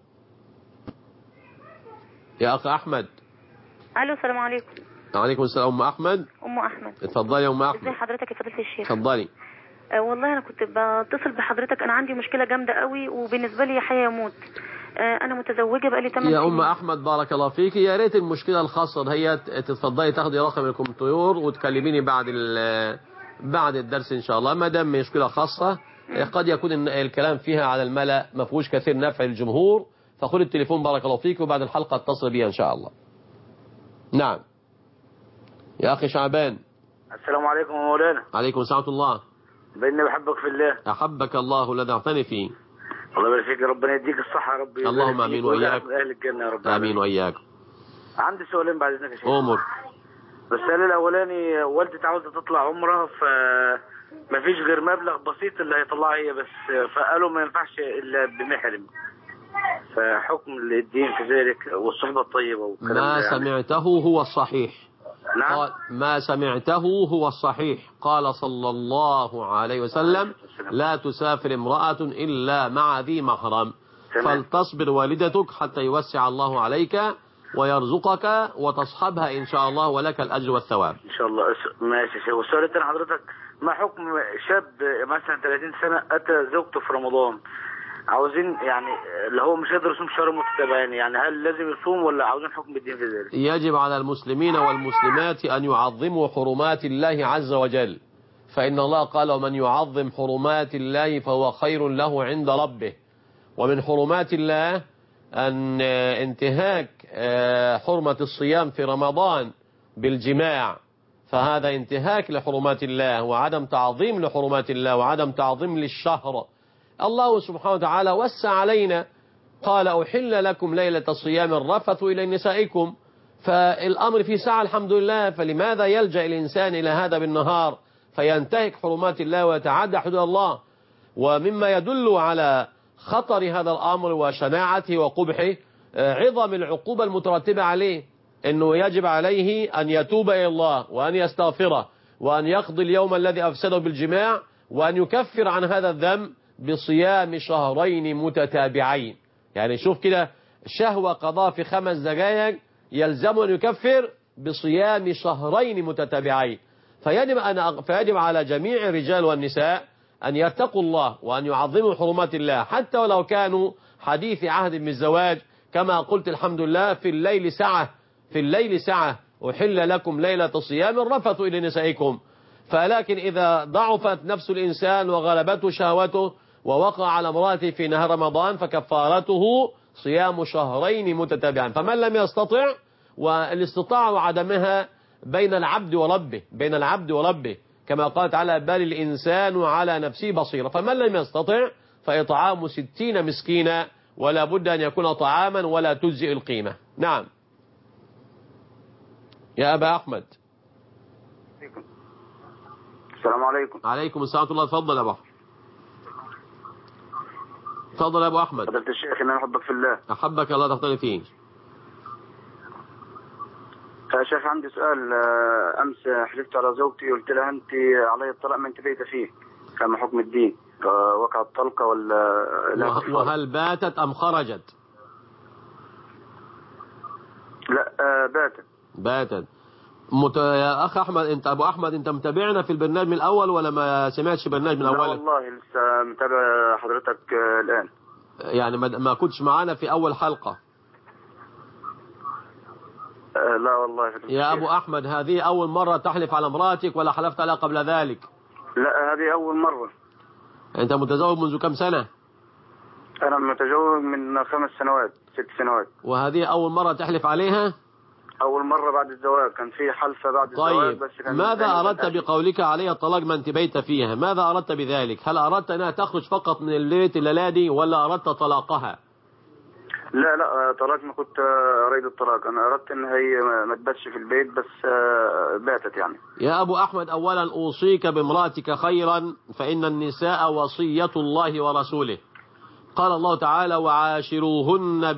يا أخي أحمد. ألو السلام عليكم. وعليكم السلام. أم أحمد. أم أحمد. اتفضلي يا أم أحمد. ازي حضرتك يا فضيلة الشيخ؟ اتفضلي. والله أنا كنت بتصل بحضرتك، أنا عندي مشكلة جامدة قوي وبالنسبة لي حياة يموت. أنا متزوجة بقالي 8 سنين. يا أم أحمد بارك الله فيك، يا ريت المشكلة الخاصة هي تتفضلي تاخدي رقم الكمبيوتر وتكلميني بعد الدرس إن شاء الله. ما دام مشكلة خاصة قد يكون الكلام فيها على الملأ ما فيهوش كثير نفع للجمهور، فخذ التليفون بارك الله فيك وبعد الحلقة اتصل بي إن شاء الله. نعم يا أخي شعبان. السلام عليكم يا مولانا. عليكم السلام ورحمة الله. بإني بحبك في الله. أحبك الله الذي أعطاني فيه. الله يبارك فيك، ربنا يديك الصحة يا رب. اللهم آمين وإياك. أهل الجنة يا رب. آمين وإياك. عندي سؤالين بعد إذنك يا شيخ. أمر. السؤال الأولاني، والدتي عاوزة تطلع عمرة، فما فيش غير مبلغ بسيط اللي هيطلعها هي بس، فقالوا ما ينفعش إلا بمحرم، فحكم الدين في ذلك والصحبة الطيبة والكلام ما يعني. سمعته هو الصحيح. نعم. قال ما سمعته هو الصحيح. قال صلى الله عليه وسلم لا تسافر امرأة إلا مع ذي محرم، فلتصبر والدتك حتى يوسع الله عليك ويرزقك وتصحبها إن شاء الله ولك الأجر والثواب إن شاء الله. ماشي. والسؤال الثاني حضرتك، ما حكم شاب مثلا 30 سنة أتى زوجته في رمضان عاوزين يعني اللي هو مش قادر يصوم شهر متتابعين، يعني هل لازم يصوم ولا عاوزين حكم الدين في ذلك؟ يجب على المسلمين والمسلمات أن يعظموا حرمات الله عز وجل، فإن الله قال ومن يعظم حرمات الله فهو خير له عند ربه. ومن حرمات الله أن انتهاك حرمة الصيام في رمضان بالجماع، فهذا انتهاك لحرمات الله وعدم تعظيم لحرمات الله وعدم تعظيم للشهر. الله سبحانه وتعالى وسع علينا، قال أحل لكم ليلة الصيام الرفث إلى نسائكم، فالأمر في ساعة الحمد لله. فلماذا يلجأ الإنسان إلى هذا بالنهار فينتهك حرمات الله ويتعدى حدود الله؟ ومما يدل على خطر هذا الأمر وشناعته وقبحه عظم العقوبة المترتبة عليه، أنه يجب عليه أن يتوب إلى الله وأن يستغفره وأن يقضي اليوم الذي أفسده بالجماع وأن يكفر عن هذا الذنب بصيام شهرين متتابعين. يعني شوف كده، شهوة قضاء في 5 دقائق يلزم أن يكفر بصيام شهرين متتابعين. فيجب على جميع الرجال والنساء أن يتقوا الله وأن يعظموا حرمات الله، حتى ولو كانوا حديث عهد بالزواج. كما قلت الحمد لله في الليل سعة أحل لكم ليلة الصيام الرفث إلى نسائكم. فلكن إذا ضعفت نفس الإنسان وغلبته شهوته ووقع على امرأته في نهار رمضان فكفارته صيام شهرين متتابعين. فمن لم يستطع، والاستطاعة وعدمها بين العبد وربه كما قال تعالى بل الإنسان على نفسه بصيرة. فمن لم يستطع فإطعام 60 مسكينا، ولا بد أن يكون طعاما ولا تجزئ القيمة. نعم يا أبا أحمد. السلام عليكم. عليكم السلام ورحمة الله. تفضل يا أبو أحمد. تفضل يا أبو أحمد. فضلت الشيخ إن أنا أحبك في الله. أحبك الله تختلف فيه. يا شيخ عندي سؤال. أمس حلفت على زوجتي قلت لها أنت علي الطلاق ما انتبهت فيه، كما حكم الدين وقعت طلقة ولا لا؟ وهل باتت أم خرجت؟ لا باتت. يا أخ أحمد، أنت أبو أحمد أنت متابعنا في البرنامج من الأول ولا ما سمعتش برنامج من أوله؟ لا والله لسه متابع حضرتك الآن. يعني ما كنتش معانا في أول حلقة؟ لا والله. يا أبو أحمد، هذه أول مرة تحلف على امرأتك ولا حلفت عليها قبل ذلك؟ لا هذه أول مرة. أنت متزوج منذ كم سنة؟ أنا متزوج من 5 سنوات 6 سنوات. وهذه أول مرة تحلف عليها؟ أول مرة بعد الزواج، كان في حلفة بعد الزواج. طيب بس كان ماذا أردت بقولك علي الطلاق ما انت بيت فيها؟ ماذا أردت بذلك؟ هل أردت أنها تخرج فقط من البيت الليلة دي ولا أردت طلاقها؟ لا طلاق ما كنت أريد الطلاق، أنا أردت أن هي ما تباتش في البيت بس باتت يعني. يا أبو أحمد، أولا أوصيك بامرأتك خيرا، فإن النساء وصية الله ورسوله. قال الله تعالى وعاشروهن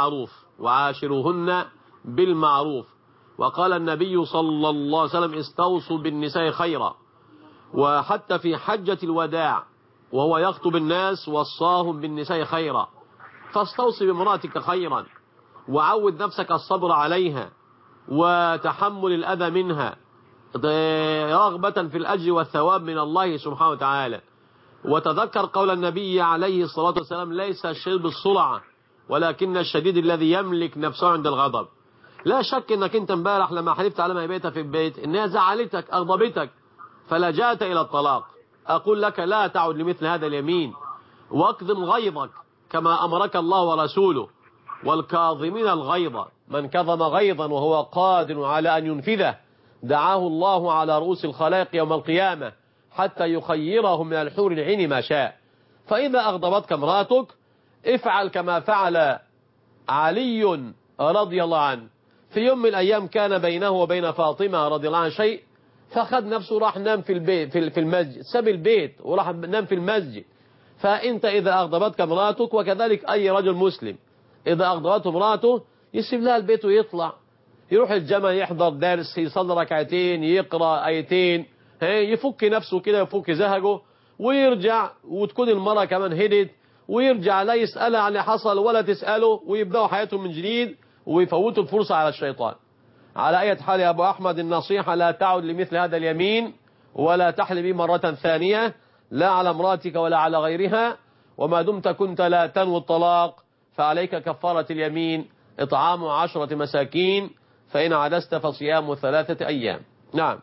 بالمعروف. وقال النبي صلى الله عليه وسلم استوصوا بالنساء خيرا. وحتى في حجة الوداع وهو يخطب الناس وصاهم بالنساء خيرا. فاستوصي بامرأتك خيرا، وعود نفسك الصبر عليها وتحمل الأذى منها رغبة في الأجر والثواب من الله سبحانه وتعالى. وتذكر قول النبي عليه الصلاة والسلام ليس الشديد بالسرعة ولكن الشديد الذي يملك نفسه عند الغضب. لا شك انك انت امبارح لما حلفت على ما بيتها في البيت انها زعلتك اغضبتك فلجأت الى الطلاق. اقول لك لا تعد لمثل هذا اليمين، واكظم غيظك كما امرك الله ورسوله، والكاظمين الغيظ من كظم غيظا وهو قادر على ان ينفذه دعاه الله على رؤوس الخلائق يوم القيامة حتى يخيرهم من الحور العين ما شاء. فإذا أغضبتك امرأتك افعل كما فعل علي رضي الله عنه. في يوم من الأيام كان بينه وبين فاطمة رضي الله عنها شيء، فأخذ نفسه راح نام في البيت في المسجد، ساب البيت وراح نام في المسجد. فأنت إذا أغضبتك امرأتك، وكذلك أي رجل مسلم إذا أغضبته امرأته يسيب لها البيت ويطلع يروح الجامع يحضر درس يصلي ركعتين يقرأ آيتين يفك نفسه كده يفك زهقه ويرجع، وتكون المرأة كمان هدت ويرجع لا يسألها عن اللي حصل ولا تسأله ويبدأوا حياتهم من جديد ويفوتوا الفرصة على الشيطان. على أي حال يا أبو أحمد النصيحة لا تعد لمثل هذا اليمين ولا تحلبي مرة ثانية لا على امرأتك ولا على غيرها. وما دمت كنت لا تنوي الطلاق فعليك كفارة اليمين إطعام 10 مساكين، فإن عجزت فصيام 3 أيام. نعم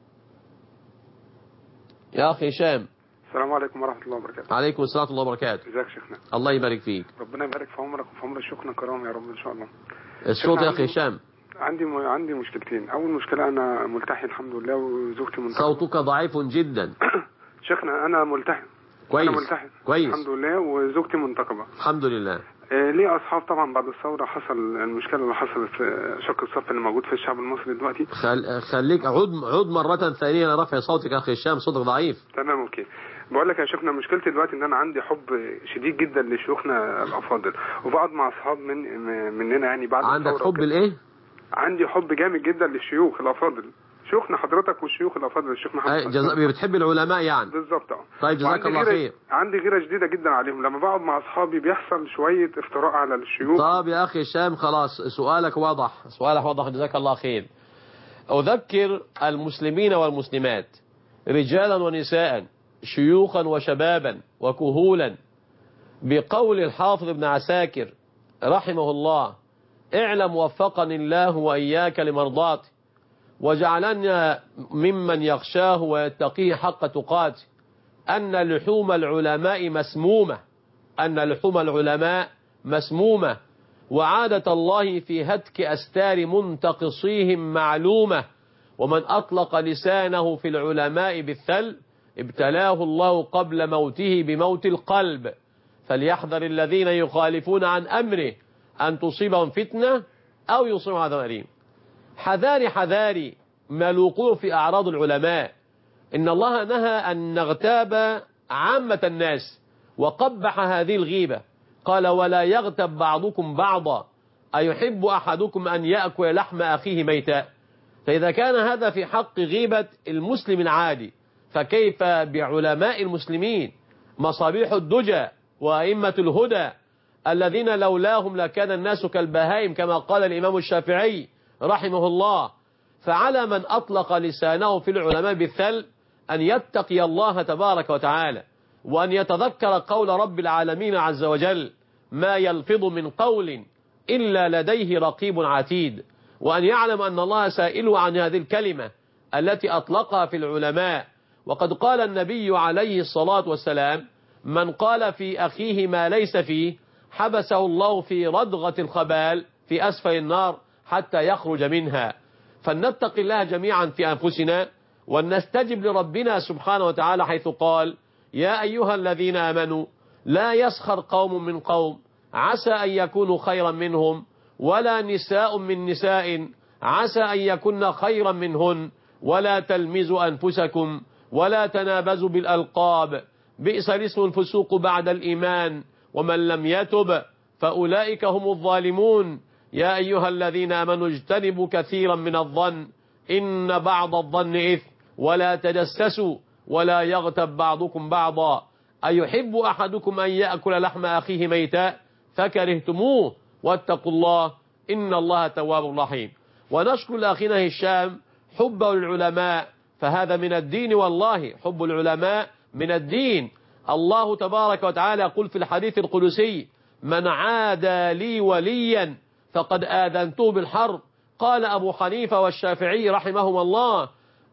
يا أخي هشام. السلام عليكم ورحمة الله وبركاته. عليكم السلام ورحمة الله وبركاته. ازيك شيخنا؟ الله يبارك فيك. ربنا يبارك في عمرك وفي عمر الشيوخنا الكرام يا رب ان شاء الله. الصوت يا أخي هشام. عندي مشكلتين. اول مشكله انا ملتحي الحمد لله وزوجتي منتقبه. صوتك ضعيف جدا. شيخنا انا ملتحي. كويس. انا ملتحي كويس الحمد لله وزوجتي منتقبه الحمد لله. ليه اصحاب طبعا بعد الثوره حصل المشكله اللي حصلت في شق الصف اللي موجود في الشعب المصري دلوقتي. خليك عود مره ثانيه لرفع صوتك يا اخي هشام، صوتك ضعيف. تمام اوكي. بقول لك يا شيخنا مشكلتي دلوقتي ان انا عندي حب شديد جدا لشيوخنا الافاضل، وبقعد مع اصحاب مننا يعني بعد عندك حب الايه؟ عندي حب جامد جدا للشيوخ الافاضل، شيوخنا حضرتك والشيوخ الافاضل، الشيخ محمد. بتحب العلماء يعني؟ بالظبط. طيب جزاك الله خير. عندي غيره شديده جدا عليهم، لما بقعد مع اصحابي بيحصل شويه افتراء على الشيوخ. طب يا اخي هشام خلاص سؤالك واضح جزاك الله خير. اذكر المسلمين والمسلمات رجالا ونساء شيوخا وشبابا وكهولا بقول الحافظ ابن عساكر رحمه الله: اعلم وفقني الله وإياك لمرضاته وجعلنا ممن يخشاه ويتقيه حق تقاته أن لحوم العلماء مسمومة وعادة الله في هتك أستار منتقصيهم معلومة، ومن أطلق لسانه في العلماء بالثل ابتلاه الله قبل موته بموت القلب، فليحذر الذين يخالفون عن أمره أن تصيبهم فتنة أو يصيبهم عذاب أليم. حذاري ما الوقوع في أعراض العلماء. إن الله نهى أن نغتاب عامة الناس وقبح هذه الغيبة، قال: ولا يغتب بعضكم بعضا أيحب أحدكم أن يأكل لحم أخيه ميتا. فإذا كان هذا في حق غيبة المسلم العادي، فكيف بعلماء المسلمين مصابيح الدجى وأئمة الهدى الذين لولاهم لكان الناس كالبهائم كما قال الإمام الشافعي رحمه الله. فعلى من أطلق لسانه في العلماء بالثل أن يتقي الله تبارك وتعالى، وأن يتذكر قول رب العالمين عز وجل: ما يلفظ من قول إلا لديه رقيب عتيد، وأن يعلم أن الله سائله عن هذه الكلمة التي أطلقها في العلماء. وقد قال النبي عليه الصلاة والسلام: من قال في أخيه ما ليس فيه حبسه الله في ردغة الخبال في أسفل النار حتى يخرج منها. فلنتق الله جميعا في أنفسنا ونستجب لربنا سبحانه وتعالى حيث قال: يا أيها الذين آمنوا لا يسخر قوم من قوم عسى أن يكونوا خيرا منهم ولا نساء من نساء عسى أن يكن خيرا منهن ولا تلمزوا أنفسكم ولا تنابزوا بالألقاب بئس الاسم الفسوق بعد الإيمان ومن لم يتب فأولئك هم الظالمون. يا أيها الذين آمنوا اجتنبوا كثيرا من الظن إن بعض الظن إثم ولا تجسسوا ولا يغتب بعضكم بعضا أيحب أحدكم أن يأكل لحم أخيه ميتا فكرهتموه واتقوا الله إن الله تواب رحيم. ونشكر لأخينا هشام حبه للعلماء، فهذا من الدين، والله حب العلماء من الدين. الله تبارك وتعالى يقول في الحديث القدسي: من عادى لي وليا فقد آذنته بالحرب. قال أبو حنيفة والشافعي رحمهما الله: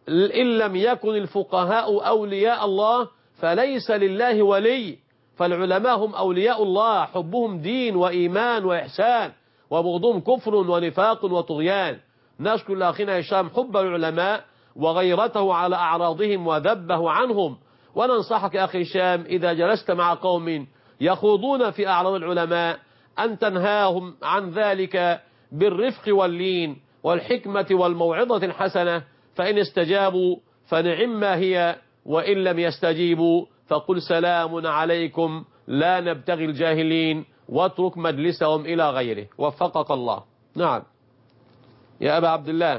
إن لم يكن الفقهاء أولياء الله فليس لله ولي. فالعلماء هم أولياء الله، حبهم دين وإيمان وإحسان، وبغضهم كفر ونفاق وطغيان. نشكر لأخينا هشام حب العلماء وغيرته على أعراضهم وذبه عنهم. وننصحك يا أخي هشام إذا جلست مع قوم يخوضون في أعراض العلماء أن تنهاهم عن ذلك بالرفق واللين والحكمة والموعظة الحسنة، فإن استجابوا فنعم ما هي، وإن لم يستجيبوا فقل سلام عليكم لا نبتغي الجاهلين واترك مجلسهم إلى غيره. وفقك الله. نعم يا أبا عبد الله.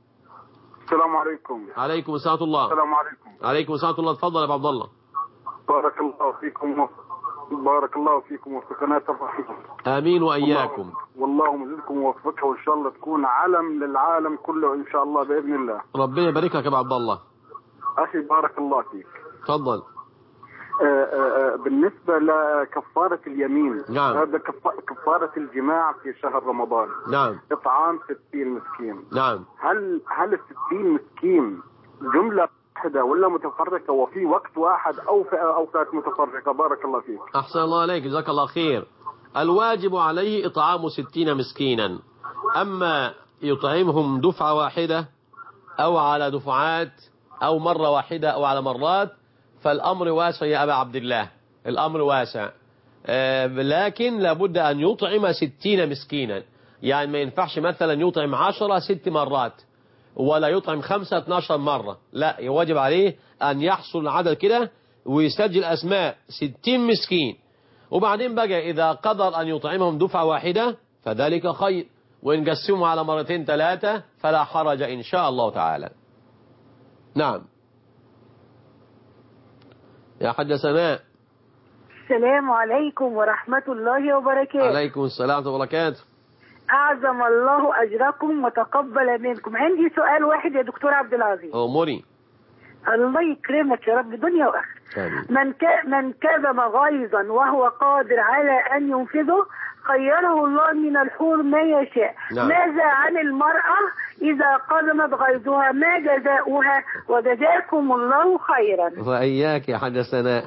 السلام عليكم. عليكم السلام الله. السلام عليكم. عليكم السلام الله. تفضل يا أبا عبد الله. بارك الله فيكم بارك الله فيكم وفقنا الرحيم. آمين وإياكم. والله يزيدكم ووفقه وإن شاء الله تكون علم للعالم كله إن شاء الله بإذن الله. ربنا يبارك لك يا أبا عبد الله. أخي بارك الله فيك. تفضل. بالنسبة لكفارة اليمين، نعم. هذا كفارة الجماع في شهر رمضان، نعم. إطعام 60 مسكين، نعم. هل 60 مسكين جملة واحدة ولا متفرقة وفي وقت واحد أو في أوقات متفرقة؟ بارك الله فيك. أحسن الله عليك جزاك الله خير. الواجب عليه إطعام 60 مسكينا، أما يطعمهم دفعة واحدة أو على دفعات أو مرة واحدة أو على مرات، فالأمر واسع يا أبا عبد الله، الأمر واسع. لكن لابد أن يطعم 60 مسكينا، يعني ما ينفعش مثلا يطعم 10 6 مرات، ولا يطعم 5 12 مرة، لا، يواجب عليه أن يحصل العدد كده ويسجل أسماء 60 مسكين، وبعدين بقى إذا قدر أن يطعمهم دفعة واحدة فذلك خير، وإن قسموا على مرتين 3 فلا حرج إن شاء الله تعالى. نعم يا حاجة سناء. السلام عليكم ورحمة الله وبركاته. عليكم السلام ورحمة الله وبركاته. أعظم الله أجركم وتقبل منكم. عندي سؤال واحد يا دكتور عبد العزيز. أموري. الله يكرمك يا رب دنيا وآخرة. من كذب غيظا وهو قادر على أن ينفذه خيره الله من الحور ما يشاء. نعم. ماذا عن المرأة إذا قدمت غيظها، ما جزاؤها؟ وجزاكم الله خيرا. وإياك يا حاجة سناء.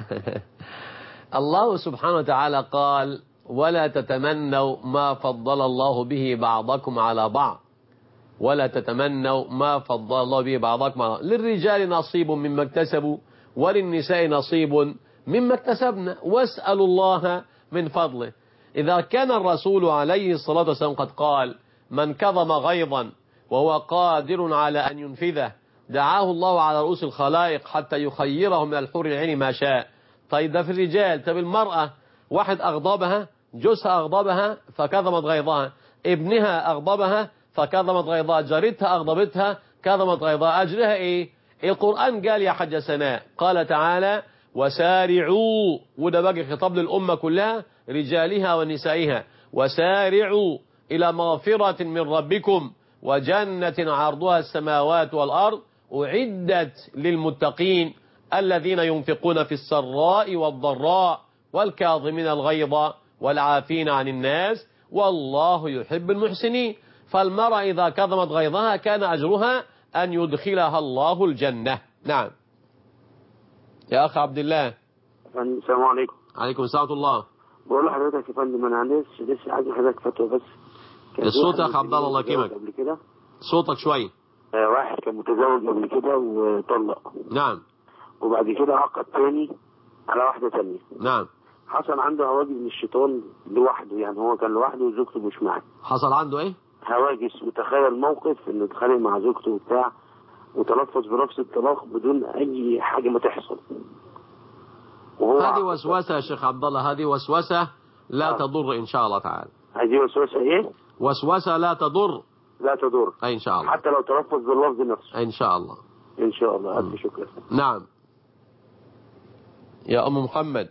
الله سبحانه وتعالى قال: ولا تتمنوا ما فضل الله به بعضكم على بعض، ولا تتمنوا ما فضل الله به بعضكم على بعض، للرجال نصيب مما اكتسبوا وللنساء نصيب مما اكتسبنا واسألوا الله من فضله. إذا كان الرسول عليه الصلاة والسلام قد قال: من كظم غيظا وهو قادر على أن ينفذه دعاه الله على رؤوس الخلائق حتى يخيره من الحور العين ما شاء. طيب ده في الرجال. طب المرأة، واحد أغضبها، جوزها أغضبها فكظمت غيظها، ابنها أغضبها فكظمت غيظها، جارتها أغضبتها كظمت غيظها، أجرها إيه؟ القرآن قال يا حاجة سناء، قال تعالى: وسارعوا، وده بقى خطاب للأمة كلها، رجالها ونسائها، وسارعوا إلى مغفرة من ربكم وجنة عرضها السماوات والأرض أعدت للمتقين الذين ينفقون في السراء والضراء والكاظمين الغيظ والعافين عن الناس والله يحب المحسنين. فالمرأة إذا كظمت غيظها كان أجرها أن يدخلها الله الجنة. نعم يا أخ عبد الله. السلام عليكم. عليكم السلام ورحمة الله. بقول لحضرتك يا فندم، أنا لسه عايز حضرتك فتوى بس. الصوت يا أخ عبد الله يكرمك. قبل كده صوتك شوية. واحد كان متزوج قبل كده وطلق. نعم. وبعد كده عقد تاني على واحدة تانية. نعم. حصل عنده هواجس من الشيطان لوحده، يعني هو كان لوحده وزوجته مش معاه. حصل عنده ايه؟ هواجس. وتخيل موقف انه اتخانق مع زوجته وبتاع وتلفظ بنفس الطلاق بدون اي حاجة ما تحصل. هذه وسوسة يا شيخ عبد الله، هذه وسوسة لا تضر ان شاء الله تعالى. هذه وسوسة ايه؟ وسوسة لا تضر. لا تضر. اي ان شاء الله. حتى لو تلفظ باللفظ نفسه. ان شاء الله. ان شاء الله. الف شكر. نعم يا أم محمد.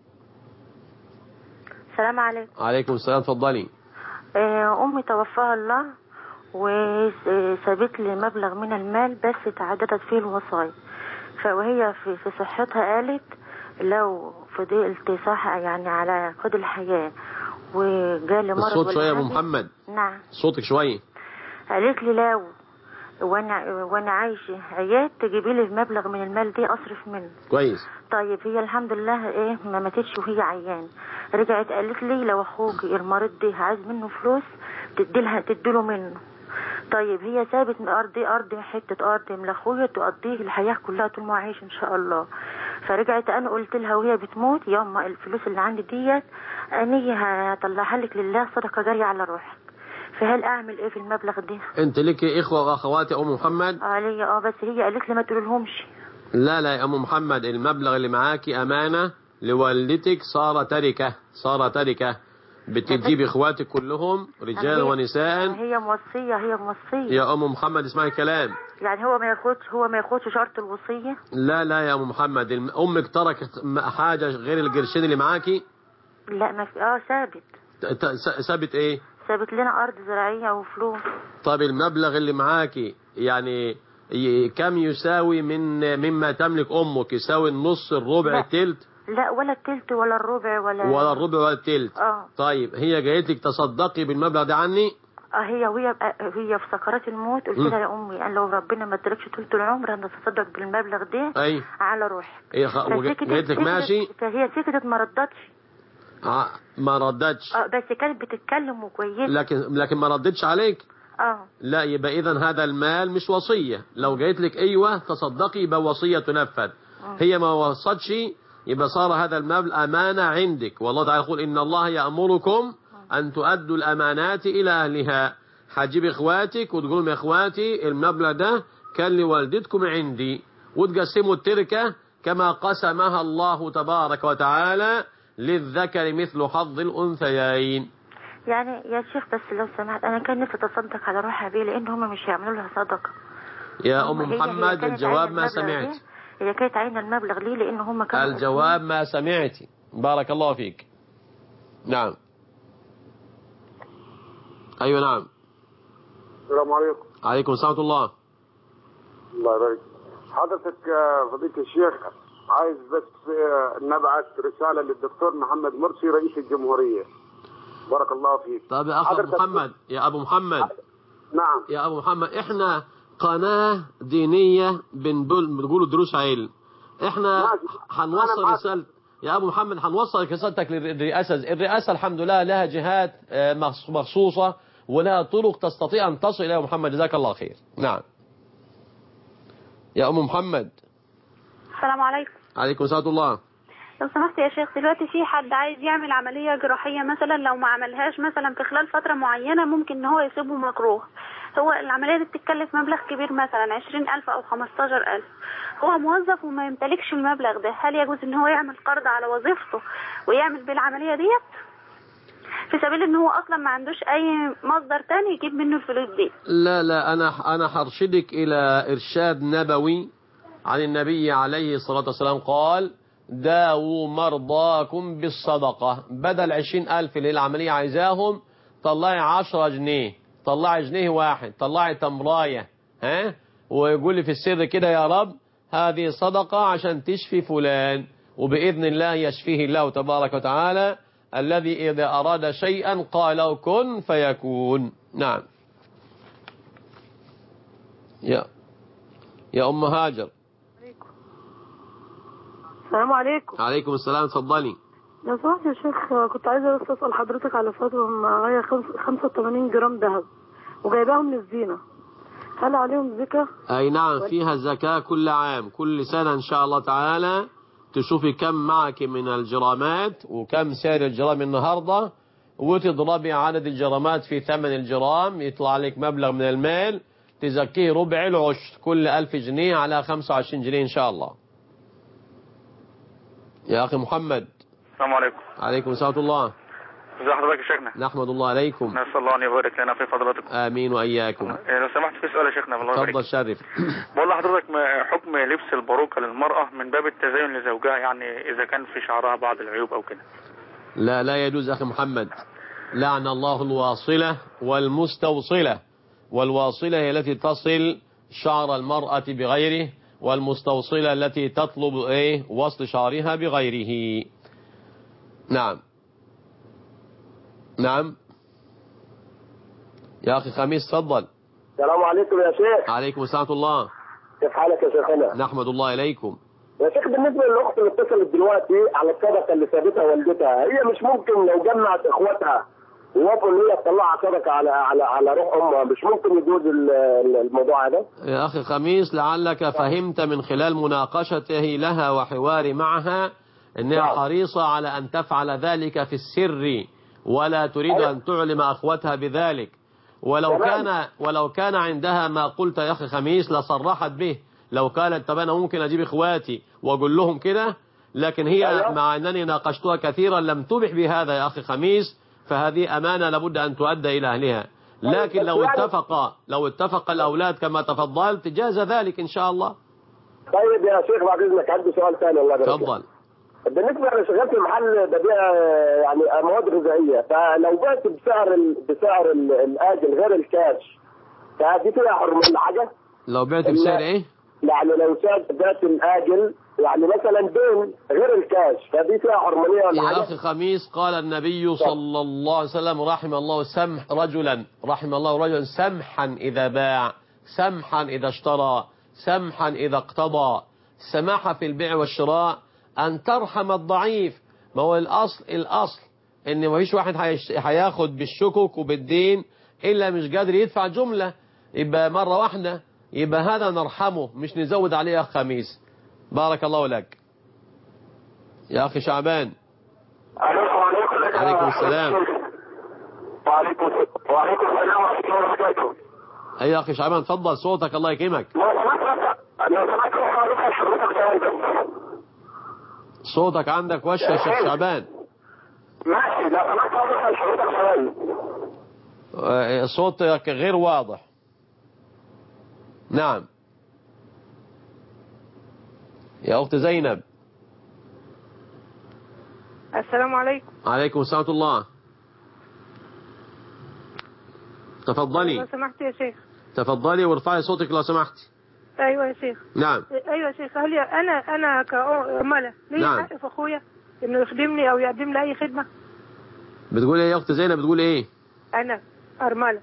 السلام عليكم. عليكم السلام، تفضلي. أمي توفاها الله وسابت لي مبلغ من المال بس تعددت فيه الوصايا، وهي في صحتها قالت لو فضلت صح يعني على قيد الحياة وجالي مرض. الصوت شوية يا أم محمد. نعم صوتك شوية. قالت لي لو وانا عايشه عياد تجيبي لي المبلغ من المال دي اصرف منه. كويس. طيب هي الحمد لله ايه ما ماتتش وهي عيان. رجعت قالت لي لو اخوك المريض ده عايز منه فلوس تديله منه. طيب هي سابت ارض حته ارض من اخويا تقضيه الحياه كلها طول ما عايش ان شاء الله. فرجعت انا قلت لها وهي بتموت يا اما الفلوس اللي عندي ديت انا هطلعها لك لله صدقه جاريه على روحك. فهل اعمل ايه في المبلغ ده؟ انت لك اخوه واخوات يا ام محمد؟ علي بس هي قالت لي ما تقولهمش. لا يا ام محمد، المبلغ اللي معاكي امانه لوالدتك، صار تركه بتجيب اخواتك كلهم رجال ونساء. هي موصيه يا ام محمد اسمعي الكلام. يعني هو ما ياخدش شرط الوصيه؟ لا يا ام محمد، امك تركت حاجه غير القرشين اللي معاكي؟ لا ما في. ثابت ايه؟ سابت لنا أرض زراعية وفلوس. طب المبلغ اللي معاكي يعني كم يساوي مما تملك أمك؟ يساوي النص، الربع، التلت؟ لا ولا التلت ولا الربع ولا الربع ولا التلت. طيب هي جايتك تصدقي بالمبلغ ده عني؟ هي في سكرات الموت قلت لها يا أمي أنا لو ربنا ما ادركش طول العمر أنا أتصدق بالمبلغ ده على روحي. جايت لك ماشي؟ فهي سكتت ما ردتش. ما ردتش. بس كانت بتتكلم وكويسه. لكن ما ردتش عليك. لا، يبقى إذن هذا المال مش وصية. لو جايت لك أيوة تصدقي يبقى وصية تنفذ. هي ما وصتش يبقى صار هذا المال أمانة عندك، والله تعالى يقول إن الله يأمركم أن تؤدوا الأمانات إلى أهلها. هتجيب إخواتك وتقول لهم يا إخواتي المبلغ ده كان لوالدتكم عندي، وتقسموا التركة كما قسمها الله تبارك وتعالى للذكر مثل حظ الأنثيين. يعني يا شيخ بس لو سمحت أنا كان نفسي أتصدق على روحي بيه، لأن هم مش هيعملوا لها صدقة. يا أم محمد الجواب ما سمعت. هي كانت عين المبلغ ليه؟ لأن هم كانوا الجواب ما سمعتي. بارك الله فيك. نعم. أيوة نعم. السلام عليكم. عليكم السلام ورحمة الله. الله يبارك حضرتك فضيلة الشيخ، عايز بس نبعث رسالة للدكتور محمد مرسي رئيس الجمهورية. بارك الله فيك. طيب يا أخ محمد، يا أبو محمد. نعم يا أبو محمد، إحنا قناة دينية بنقول دروس علم. إحنا هنوصل رسالة يا أبو محمد، هنوصل رسالتك للرئاسة. الرئاسة الحمد لله لها جهات مخصوصة ولها طرق تستطيع أن تصل إلى محمد. جزاك الله خير. نعم يا أم محمد. السلام عليكم. عليكم السلام الله. لو سمحت يا شيخ، دلوقتي في حد عايز يعمل عملية جراحية مثلا، لو ما عملهاش مثلا في خلال فترة معينة ممكن ان هو يصيبه مكروه. هو العملية دي بتتكلف مبلغ كبير مثلا 20,000 أو 15,000. هو موظف وما يمتلكش المبلغ ده، هل يجوز ان هو يعمل قرض على وظيفته ويعمل بالعملية ديت في سبيل ان هو اصلا ما عندوش اي مصدر تاني يجيب منه الفلوس دي؟ لا انا هرشدك الى ارشاد نبوي عن النبي عليه الصلاة والسلام. قال داووا مرضاكم بالصدقة. بدل 20,000 اللي العملية عايزاهم طلعي 10 جنيه، طلعي جنيه واحد، طلعي تمراية، ويقول لي في السر كده يا رب هذه صدقة عشان تشفي فلان، وبإذن الله يشفيه الله تبارك وتعالى الذي إذا أراد شيئا قال كن فيكون. نعم يا أم هاجر. السلام عليكم. عليكم السلام، تفضلي. لو سمحت يا شيخ، كنت عايزة أسأل حضرتك على فتوى. معايا 85 جرام ذهب وجايباهم للزينة، هل عليهم زكاة؟ أي نعم فيها الزكاة كل عام، كل سنة إن شاء الله تعالى تشوفي كم معك من الجرامات وكم سعر الجرام النهاردة، وتضربي عدد الجرامات في ثمن الجرام، يطلع لك مبلغ من المال تزكيه ربع العشر، كل 1000 جنيه على 25 جنيه إن شاء الله. يا أخي محمد. السلام عليكم. عليكم السلام ورحمة الله. ازي حضرتك يا شيخنا؟ نحمد الله عليكم. نسأل الله أن يبارك لنا في فضلاتكم. آمين وإياكم. لو سمحت في سؤال يا شيخنا والله يبارك. تفضل شرف. بقول لحضرتك حكم لبس الباروكة للمرأة من باب التزين لزوجها، يعني إذا كان في شعرها بعض العيوب أو كده. لا يجوز أخي محمد. لعن الله الواصلة والمستوصلة. والواصلة هي التي تصل شعر المرأة بغيره، والمستوصلة التي تطلب وصل شعرها بغيره. نعم يا أخي خميس تفضل. السلام عليكم يا شيخ. عليكم السلام ورحمة الله. كيف حالك يا شيخنا؟ نحمد الله إليكم. يا شيخ بالنسبة للأخت اللي اتصلت دلوقتي على الصدقة اللي سابتها والدتها، هي مش ممكن لو جمعت إخواتها ووافقوا إن هي تطلع صدقة على روح أمها، مش ممكن يجوز الموضوع هذا؟ يا أخي خميس لعلك فهمت من خلال مناقشته لها وحواري معها أنها حريصة على أن تفعل ذلك في السر ولا تريد أن تعلم أخوتها بذلك. ولو كان عندها ما قلت يا أخي خميس لصرحت به. لو قالت طب أنا ممكن أجيب إخواتي وأقول لهم كده، لكن هي مع أنني ناقشتها كثيرا لم تبح بهذا يا أخي خميس، فهذه أمانة لابد أن تؤدى إلى أهلها. لكن لو اتفق الأولاد كما تفضلت جاز ذلك إن شاء الله. طيب يا شيخ بعد إذنك عندي سؤال ثاني. الله يبارك. تفضل. بالنسبة أنا شغال في محل ببيع يعني مواد غذائية، فلو بعت بسعر الآجل غير الكاش فدي فيها حرمة حاجة؟ لو بعت بسعر إيه؟ يعني لو بعت الآجل يعني مثلا دين غير الكاش فدي فيها حرمانية ولا حاجة؟ يا أخي خميس قال النبي صلى الله عليه وسلم رحم الله رجلا سمحا إذا باع، سمحا إذا اشترى، سمحا إذا اقتضى. السماحة في البيع والشراء أن ترحم الضعيف. ما هو الأصل إن ما فيش واحد هياخد بالشكك وبالدين إلا مش قادر يدفع جملة يبقى مرة واحدة، يبقى هذا نرحمه مش نزود عليه أخ خميس. بارك الله لك يا أخي شعبان. عليكم السلام. وعليكم السلام ورحمة الله وبركاته. أي يا أخي شعبان تفضل، صوتك الله يكرمك. صوتك عندك وش يا شيخ شعبان. ماشي، لو سمحت حضرتك سؤال. صوتك غير واضح. نعم يا أخت زينب. السلام عليكم. عليكم السلام ورحمة الله. تفضلي لو سمحت يا شيخ. تفضلي وارفعي صوتك لو سمحتي. ايوه يا شيخ. نعم. ايوه يا شيخ، هل انا كأرملة ليه نعم. حق في اخويا انه يخدمني او يقدم لي اي خدمة؟ بتقول ايه يا اخت زينب؟ بتقول ايه؟ انا أرملة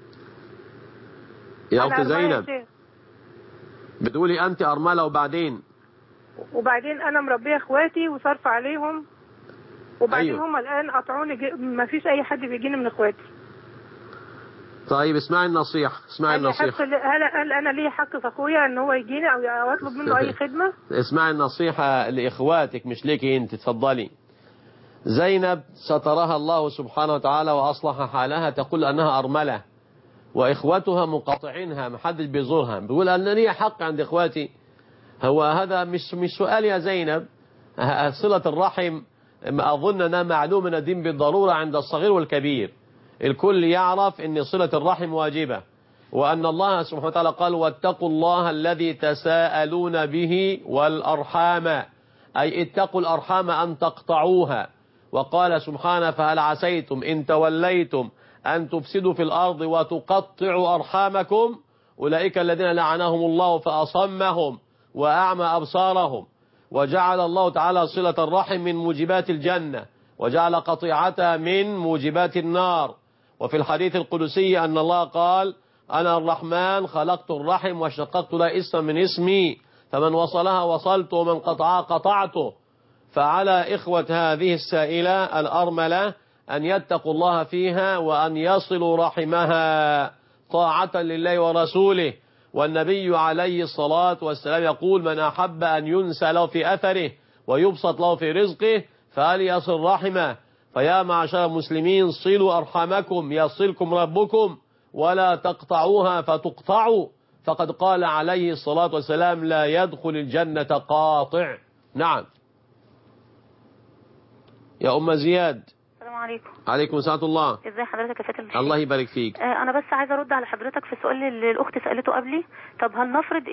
يا اخت زينب بتقولي انت أرملة وبعدين انا مربيه اخواتي وصرف عليهم، وبعدين أيوه. هم الان قطعوني، ما فيش اي حد بيجيني من اخواتي. طيب اسمعي النصيحة. هل انا ليه حق في اخويا ان هو يجيني او اطلب منه اي خدمة؟ اسمعي النصيحة لاخواتك مش ليكي انت. تفضلي. زينب سترها الله سبحانه وتعالى واصلح حالها، تقول انها أرملة واخواتها منقطعينها، محدش بيزورها، بيقول ان لي حق عند اخواتي. هو هذا مش سؤال يا زينب. صلة الرحم اظن انها معلومة من الدين بالضرورة عند الصغير والكبير. الكل يعرف ان صلة الرحم واجبة، وان الله سبحانه وتعالى قال واتقوا الله الذي تساءلون به والأرحام، أي اتقوا الأرحام أن تقطعوها. وقال سبحانه فهل عسيتم إن توليتم أن تفسدوا في الأرض وتقطعوا أرحامكم أولئك الذين لعنهم الله فأصمهم وأعمى أبصارهم. وجعل الله تعالى صلة الرحم من موجبات الجنة، وجعل قطيعتها من موجبات النار. وفي الحديث القدسي أن الله قال أنا الرحمن خلقت الرحم وشققت لها اسما من اسمي، فمن وصلها وصلت ومن قطعها قطعته. فعلى إخوة هذه السائلة الأرملة أن يتقوا الله فيها وأن يصلوا رحمها طاعة لله ورسوله. والنبي عليه الصلاة والسلام يقول من أحب أن ينسى له في أثره ويبسط له في رزقه فليصل رحمه. فيا معشر المسلمين صلوا أرحامكم يصلكم ربكم ولا تقطعوها فتقطعوا، فقد قال عليه الصلاة والسلام لا يدخل الجنة قاطع. نعم يا أم زياد. السلام عليكم. عليكم السلام الله. ازي حضرتك يا فاتن الشيخ؟ الله يبارك فيك. انا بس عايزه ارد على حضرتك في السؤال اللي الاخت سالته قبلي. طب هل نفرض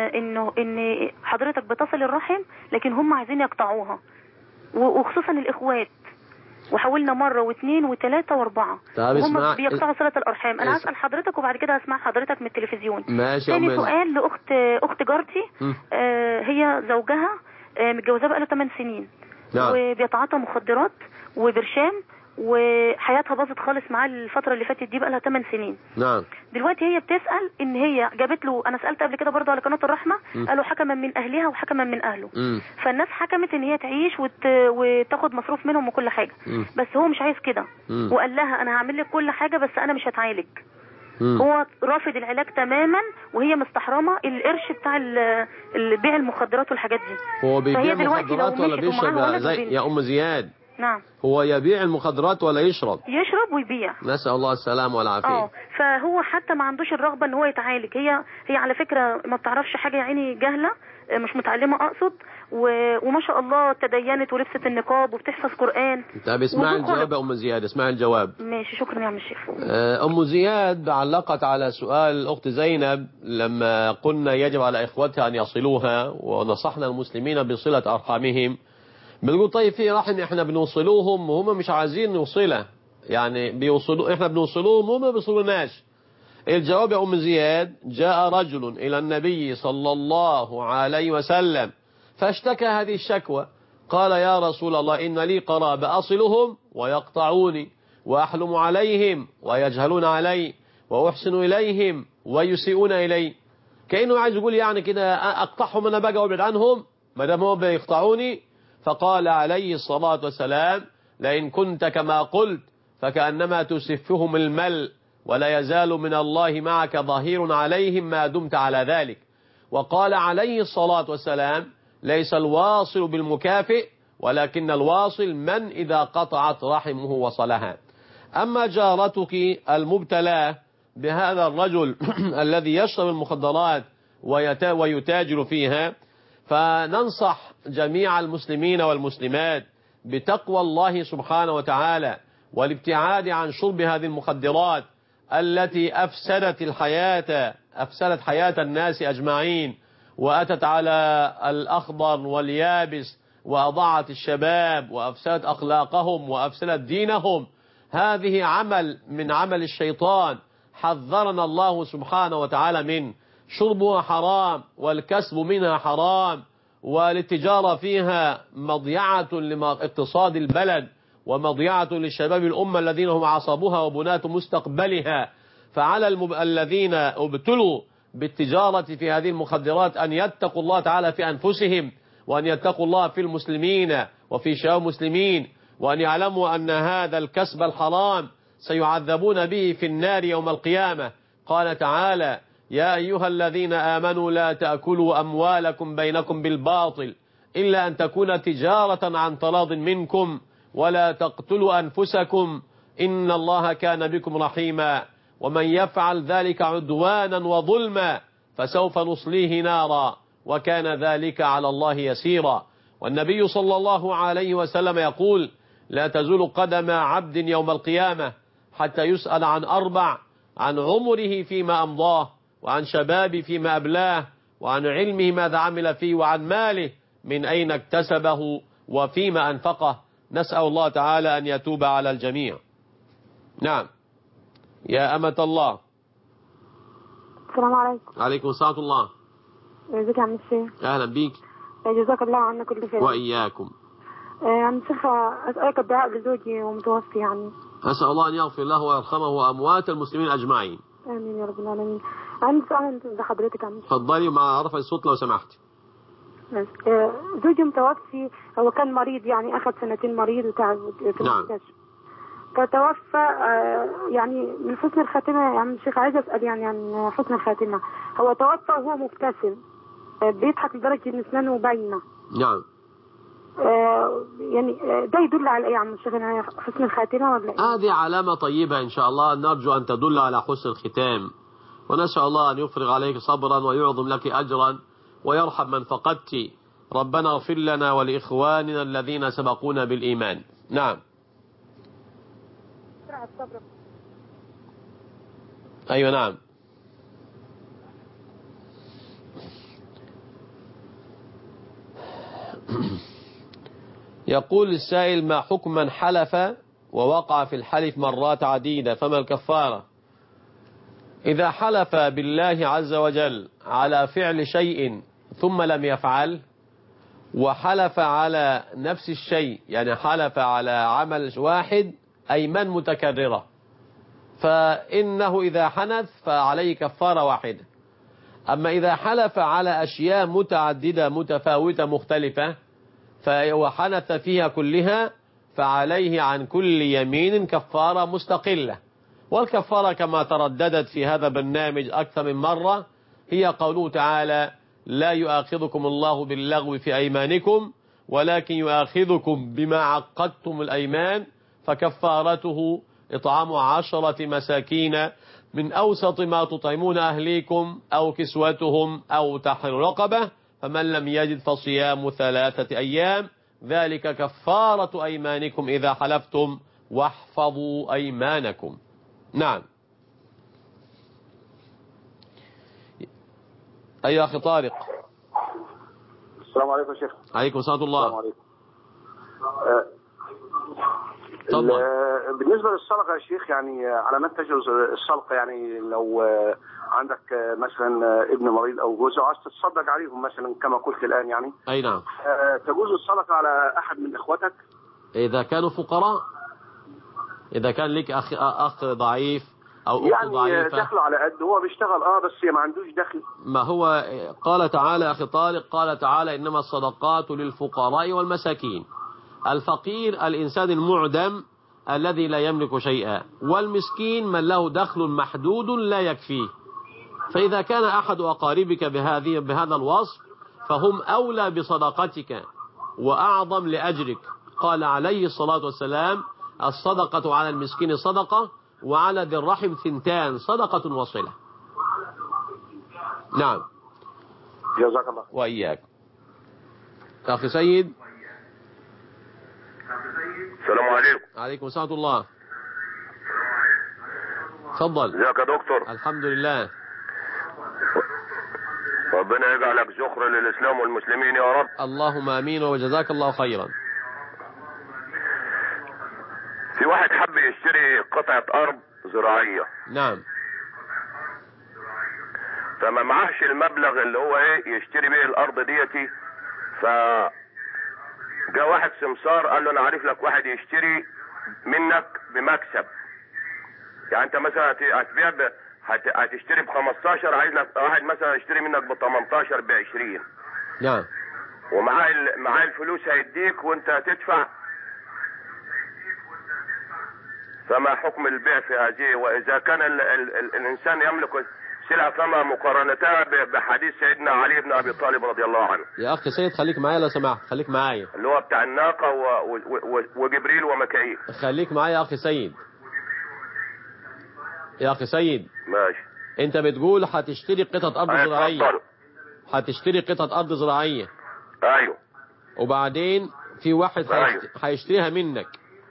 ان حضرتك بتصل الرحم لكن هم عايزين يقطعوها، وخصوصا الاخوات، وحاولنا مرة واثنين وثلاثة واربعة هم بيقطعوا صلة الارحام. انا هسأل حضرتك وبعد كده هسمع حضرتك من التلفزيون. ماشي. تاني سؤال لاخت جارتي. هي زوجها متجوزاه بقاله 8 سنين. نعم. وبيتعاطى مخدرات وبرشام، وحياتها باظت خالص معاه الفترة اللي فاتت دي، بقى لها 8 سنين. نعم. دلوقتي هي بتسأل ان هي جابت له، انا سألت قبل كده برضه على قناة الرحمة، قالوا حكما من اهلها وحكما من اهله. فالناس حكمت ان هي تعيش وتاخد مصروف منهم وكل حاجة. بس هو مش عايز كده، وقال لها انا هعمل لك كل حاجة بس انا مش هتعالج. هو رافض العلاج تماما، وهي مستحرمة القرش بتاع بيع المخدرات والحاجات دي. هو بيبيع مخدرات ولا بيشرب يا ام زياد؟ نعم. هو يبيع المخدرات ولا يشرب؟ يشرب ويبيع. نسأل الله السلامة والعافية. فهو حتى ما عندوش الرغبة ان هو يتعالج. هي على فكرة ما بتعرفش حاجة، يعني جاهلة، مش متعلمة اقصد، وما شاء الله تدينت ولبست النقاب وبتحفظ قرآن. طب اسمعي الجواب يا ام زياد، اسمعي الجواب. ماشي، شكرا يا عم الشيخ. ام زياد علقت على سؤال الاخت زينب لما قلنا يجب على اخوتها ان يصلوها ونصحنا المسلمين بصلة ارحامهم. بنقول طيب في رحم احنا بنوصلوهم وهم مش عايزين نوصله، يعني بيوصلوا، احنا بنوصلوهم وهم ما بيوصلوناش. الجواب يا ام زياد جاء رجل الى النبي صلى الله عليه وسلم فاشتكى هذه الشكوى، قال يا رسول الله ان لي قرابة اصلهم ويقطعوني واحلم عليهم ويجهلون علي واحسن اليهم ويسيئون الي. كأنه عايز يقول يعني كده اقطعهم انا بقى وابعد عنهم ما دام هم بيقطعوني. فقال عليه الصلاة والسلام لئن كنت كما قلت فكأنما تسفهم المل ولا يزال من الله معك ظهير عليهم ما دمت على ذلك. وقال عليه الصلاة والسلام ليس الواصل بالمكافئ ولكن الواصل من إذا قطعت رحمه وصلها. أما جارتك المبتلى بهذا الرجل الذي يشرب المخدرات ويتاجر فيها، فننصح جميع المسلمين والمسلمات بتقوى الله سبحانه وتعالى والابتعاد عن شرب هذه المخدرات التي أفسدت حياة الناس أجمعين، وأتت على الأخضر واليابس وأضاعت الشباب وأفسدت أخلاقهم وأفسدت دينهم. هذه عمل من عمل الشيطان حذرنا الله سبحانه وتعالى منه. شربها حرام والكسب منها حرام، والاتجارة فيها مضيعة لاقتصاد البلد ومضيعة للشباب الأمة الذين هم عصبوها وبناة مستقبلها. فعلى الذين ابتلوا بالتجارة في هذه المخدرات أن يتقوا الله تعالى في أنفسهم، وأن يتقوا الله في المسلمين وفي شباب المسلمين، وأن يعلموا أن هذا الكسب الحرام سيعذبون به في النار يوم القيامة. قال تعالى يا أيها الذين آمنوا لا تأكلوا أموالكم بينكم بالباطل إلا أن تكون تجارة عن تراض منكم ولا تقتلوا أنفسكم إن الله كان بكم رحيما ومن يفعل ذلك عدوانا وظلما فسوف نصليه نارا وكان ذلك على الله يسيرا. والنبي صلى الله عليه وسلم يقول لا تزول قدم عبد يوم القيامة حتى يسأل عن أربع: عن عمره فيما أمضاه، وعن شبابه فيما أبلاه، وعن علمه ماذا عمل فيه، وعن ماله من أين اكتسبه وفيما أنفقه. نسأل الله تعالى أن يتوب على الجميع. نعم يا أمة الله. السلام عليكم. عليكم السلام ورحمة الله. ازيك يا عم الشيخ؟ أهلا بيك. جزاك الله عنا كل خير. وإياكم. عم الشيخ أسألك الدعاء لزوجي ومتوفي يعني. أسأل الله أن يغفر له ويرحمه وأموات المسلمين أجمعين. آمين يا رب العالمين. عندي سؤال لحضرتك يا عم. اتفضلي مع رفع الصوت لو سمحت. زوجي متوفي، هو كان مريض يعني أخذ 2 سنين مريض وتعب في المستشفى. فتوفى يعني من حسن الخاتمة يا عم الشيخ. عايزة أسأل يعني عن حسن الخاتمة. هو توفى وهو مبتسم بيضحك لدرجة إن أسنانه باينة. نعم. يعني ده يدل على ايه يا عم الشيخ؟ حسن الخاتمة ولا ايه؟ هذه علامة طيبة إن شاء الله، نرجو أن تدل على حسن الختام، ونسأل الله أن يفرغ عليك صبرا ويعظم لك أجرا ويرحم من فقدت. ربنا اغفر لنا ولإخواننا الذين سبقونا بالإيمان. نعم. أيوة نعم. يقول السائل ما حكم من حلف ووقع في الحلف مرات عديدة فما الكفارة؟ إذا حلف بالله عز وجل على فعل شيء ثم لم يفعل، وحلف على نفس الشيء يعني حلف على عمل واحد أيمان متكررة، فإنه إذا حنث فعليه كفارة واحدة. أما إذا حلف على أشياء متعددة متفاوتة مختلفة وحنث فيها كلها فعليه عن كل يمين كفارة مستقلة. والكفارة كما ترددت في هذا البرنامج أكثر من مرة هي قوله تعالى لا يؤاخذكم الله باللغو في أيمانكم ولكن يؤاخذكم بما عقدتم الأيمان فكفارته إطعام 10 مساكين من أوسط ما تطعمون أهليكم أو كسوتهم أو تحرير رقبة فمن لم يجد فصيام 3 أيام ذلك كفارة أيمانكم إذا حلفتم واحفظوا أيمانكم. نعم. أي أخي طارق. السلام عليكم يا شيخ. عليكم السلام الله. السلام عليكم. بالنسبة للسلقة يا شيخ يعني علامات تجوز السلقة يعني لو عندك مثلا ابن مريض أو جوز وعايز تتصدق عليهم مثلا كما قلت الآن يعني. أي نعم. تجوز السلقة على أحد من إخوتك إذا كانوا فقراء، إذا كان لك أخ ضعيف أو أخت يعني ضعيفة دخله على قد هو بيشتغل بس ما عندوش دخل. ما هو قال تعالى أخي طارق قال تعالى إنما الصدقات للفقراء والمساكين. الفقير الإنسان المعدم الذي لا يملك شيئا، والمسكين من له دخل محدود لا يكفيه. فإذا كان أحد أقاربك بهذا الوصف فهم أولى بصدقتك وأعظم لأجرك. قال عليه الصلاة والسلام: الصدقة على المسكين صدقة، وعلى ذي الرحم ثنتان، صدقة وصلة. نعم. جزاك الله. وإياك. أخي سيد. السلام عليكم. عليكم السلام ورحمة الله. تفضل. ازيك يا دكتور؟ الحمد لله. ربنا يجعلك ذخر للإسلام والمسلمين يا رب. اللهم آمين وجزاك الله خيرا. في واحد حب يشتري قطعة أرض زراعية. نعم. فما معهش المبلغ اللي هو يشتري بيه الأرض ديتي، جاء واحد سمسار قال له: أنا عارف لك واحد يشتري منك بمكسب. يعني أنت مثلا هتبيع هتشتري ب15، عايز لك واحد مثلا يشتري منك ب18 ب20. نعم. ومعاه الفلوس هيديك وأنت هتدفع. فما حكم البيع في هذه؟ وإذا كان الإنسان يملك سلعة فما مقارنتها بحديث سيدنا علي بن أبي طالب رضي الله عنه. يا أخي سيد خليك معايا لو سمحت، خليك معايا. اللي هو بتاع الناقة وجبريل وميكائيل. خليك معايا يا أخي سيد. يا أخي سيد. ماشي. أنت بتقول هتشتري قطعة أرض زراعية. هتشتري قطعة أرض زراعية. أيوه. وبعدين في واحد هيشتريها منك.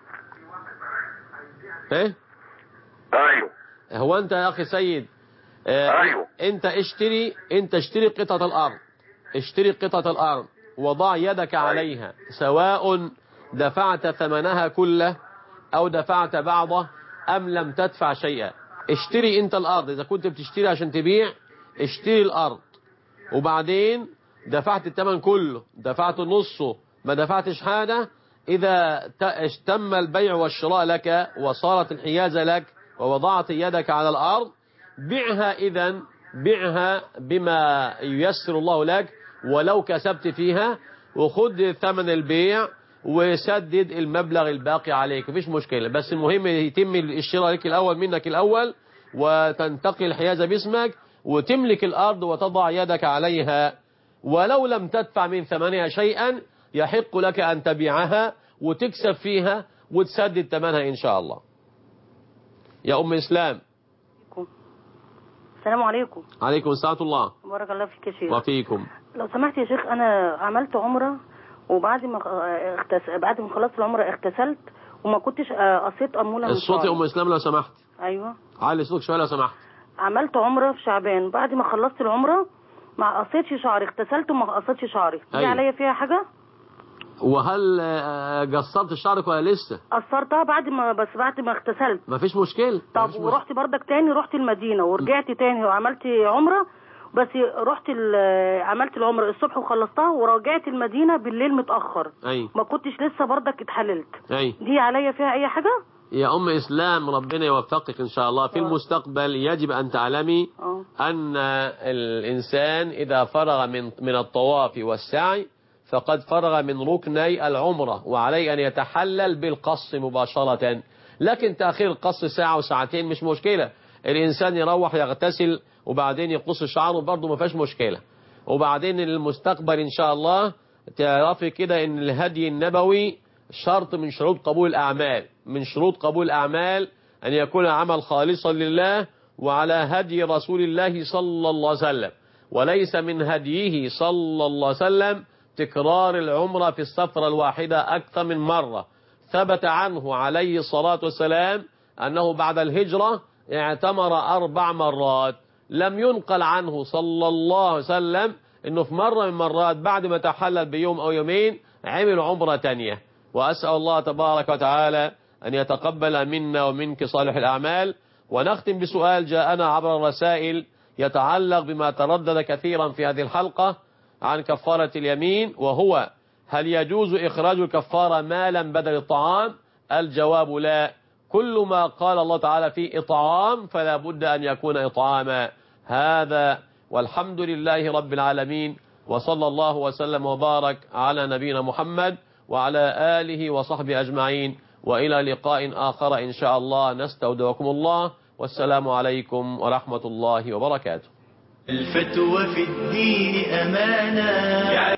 ايه؟ ايوه. هو انت يا اخي سيد ايوه. انت اشتري قطعة الارض. اشتري قطعة الارض وضع يدك عليها، سواء دفعت ثمنها كله او دفعت بعضه ام لم تدفع شيئا. اشتري انت الارض. اذا كنت بتشتري عشان تبيع اشتري الارض، وبعدين دفعت الثمن كله، دفعت نصه، ما دفعتش حاجة. إذا تم البيع والشراء لك وصارت الحيازة لك ووضعت يدك على الأرض، بعها بما ييسر الله لك ولو كسبت فيها، وخذ ثمن البيع وسدد المبلغ الباقي عليك، مفيش مشكلة. بس المهم يتم الشراء لك الأول منك الأول، وتنتقل الحيازة باسمك وتملك الأرض وتضع يدك عليها، ولو لم تدفع من ثمنها شيئا يحق لك أن تبيعها وتكسب فيها وتسدد ثمنها إن شاء الله. يا أم إسلام. السلام عليكم. عليكم السلام ورحمة الله. بارك الله فيك يا شيخ. وفيكم. لو سمحت يا شيخ، أنا عملت عمرة وبعد ما خلصت العمرة اغتسلت وما كنتش قصيت أمولة من الصوت يا أم إسلام لو سمحت. أيوة. علي صوتك شوية لو سمحت. عملت عمرة في شعبان، بعد ما خلصت العمرة ما قصيتش شعري، اغتسلت وما قصيتش شعري. دي عليا فيها حاجة؟ وهل قصرت شعرك ولا لسه؟ قصرتها بعد ما اغتسلت. مفيش مشكلة. طب ورحت بردك تاني، رحت المدينة ورجعت تاني وعملت عمرة، بس رحت عملت العمرة الصبح وخلصتها ورجعت المدينة بالليل متأخر. ما كنتش لسه بردك اتحللت. دي عليا فيها اي حاجة؟ يا أم إسلام ربنا يوفقك إن شاء الله. في المستقبل يجب أن تعلمي أن الإنسان إذا فرغ من الطواف والسعي فقد فرغ من ركني العمرة، وعليه أن يتحلل بالقص مباشرة. لكن تأخير القص ساعة وساعتين مش مشكلة. الإنسان يروح يغتسل وبعدين يقص شعره برضه ما فيش مشكلة. وبعدين المستقبل إن شاء الله تعرفي كده إن الهدي النبوي شرط من شروط قبول الأعمال. من شروط قبول الأعمال أن يكون عمل خالصا لله وعلى هدي رسول الله صلى الله عليه وسلم، وليس من هديه صلى الله عليه وسلم تكرار العمرة في السفرة الواحدة أكثر من مرة. ثبت عنه عليه الصلاة والسلام أنه بعد الهجرة اعتمر 4 مرات. لم ينقل عنه صلى الله عليه وسلم أنه في مرة من مرات بعد ما تحلل بيوم أو يومين عمل عمرة تانية. وأسأل الله تبارك وتعالى أن يتقبل منا ومنك صالح الأعمال. ونختم بسؤال جاءنا عبر الرسائل يتعلق بما تردد كثيرا في هذه الحلقة عن كفارة اليمين، وهو: هل يجوز إخراج الكفارة مالا بدل الطعام؟ الجواب لا. كل ما قال الله تعالى فيه إطعام فلا بد أن يكون إطعاما. هذا والحمد لله رب العالمين، وصلى الله وسلم وبارك على نبينا محمد وعلى آله وصحبه أجمعين. وإلى لقاء آخر إن شاء الله، نستودعكم الله، والسلام عليكم ورحمة الله وبركاته. الفتوى في الدين أمانة.